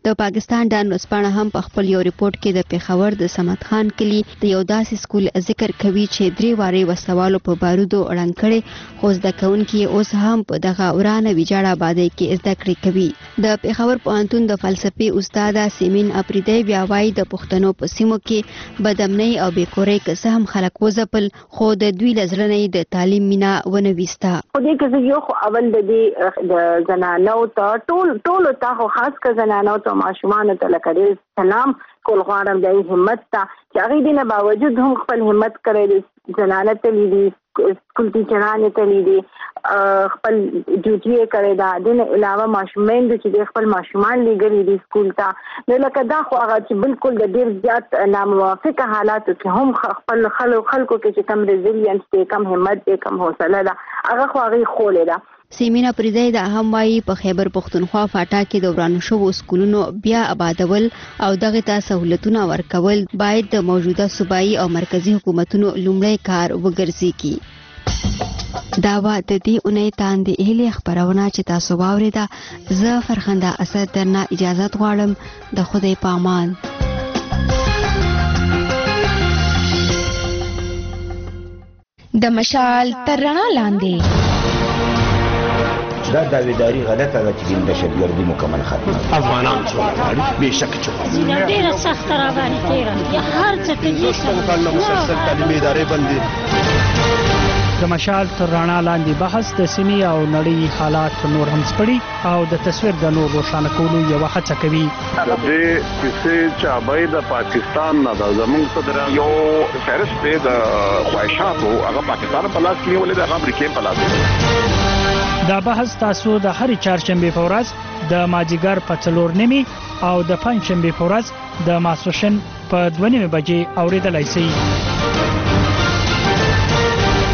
Speaker 15: د پاکستان ډان ورځپاڼه هم په خپل یو ریپورت کې د پیښور د صمد خان کلی د یو داسې سکول ذکر کوي چې درې وارې وسوالو په بارودو اړنګ کړي خو زده کوونکي اوس هم په دغه ورانه ویجاړه آبادۍ کې زده کړې کوي د پیښور پوهنتون د فلسفې استاده سیمین اپریدی بیا وایي د پښتنو په سیمو کې بدامنۍ او بیکورۍ که څه هم خلک وځپل خو د دوی له زړه نه د تعلیم مینه ونه ویسته.
Speaker 12: خو دې کې زه یو خو اول د دې د زنانو ته ټول ټولو ته خو خاص که زنانو ته ماشومانو ته لکه ډېر سلام کول غواړم د همت ته چې هغې دې نه باوجود هم خپل همت کړی دی زنانه تللی دي سکول ټیچرانې تللی دي خپل ډیوټي یې کړې ده د نه علاوه ماشومان دي چې خپل ماشومان لیږلي دي سکول ته نو لکه دا خو هغه چې بالکل د ډېر زیات ناموافقه حالاتو کې هم خپل خلکو کې چې کم ریزیلینس دی کم همت دی کم حوصله ده هغه خو هغې ښولې ده.
Speaker 15: سیمین اپریدی دا هم وایي په خیبر پښتونخوا فاټا کې د ورانو شوو سکولونو بیا آبادول او دغه ته سہولتونه ورکول باید د موجوده صوبایي او مرکزی حکومتونو لومړی کار وګرځي. دا و د دې اونۍ تاندې هلي خبرونه چې تاسو واوریده. زه فرخنده اسد درنه اجازه غواړم. د خدای په امان.
Speaker 1: د مشال تر رڼا لاندې
Speaker 16: دا داویداری غلطه ده چې د دهشتګردي مکمل ختمه
Speaker 17: افغانان څو غواړي بېشکه چې
Speaker 26: غواړي ډېره سخته راباندې تېره یا هر څه کوي
Speaker 17: مسلسل تعلیمي ادارې بندي
Speaker 27: د مشال تر رڼا لاندې بحث د سیمې او نړۍ حالات نور هم سپړي او د تصویر د نور روښانه کولو یوه هڅه کوي.
Speaker 18: د دې کیسې چابۍ د پاکستان نه ده زموږ صدر یو فهرست دی د خواهشاتو هغه پاکستان په لاس کې نیولې ده هغه امریکې په لاس کې.
Speaker 27: دا بحث تاسو د هرې چهارشنبې په ورځ د مازدیګر په څلور نیمې او د پنجشنبې په ورځ د ماسپښین په دوه نیمې بجې اورېدلی شئ.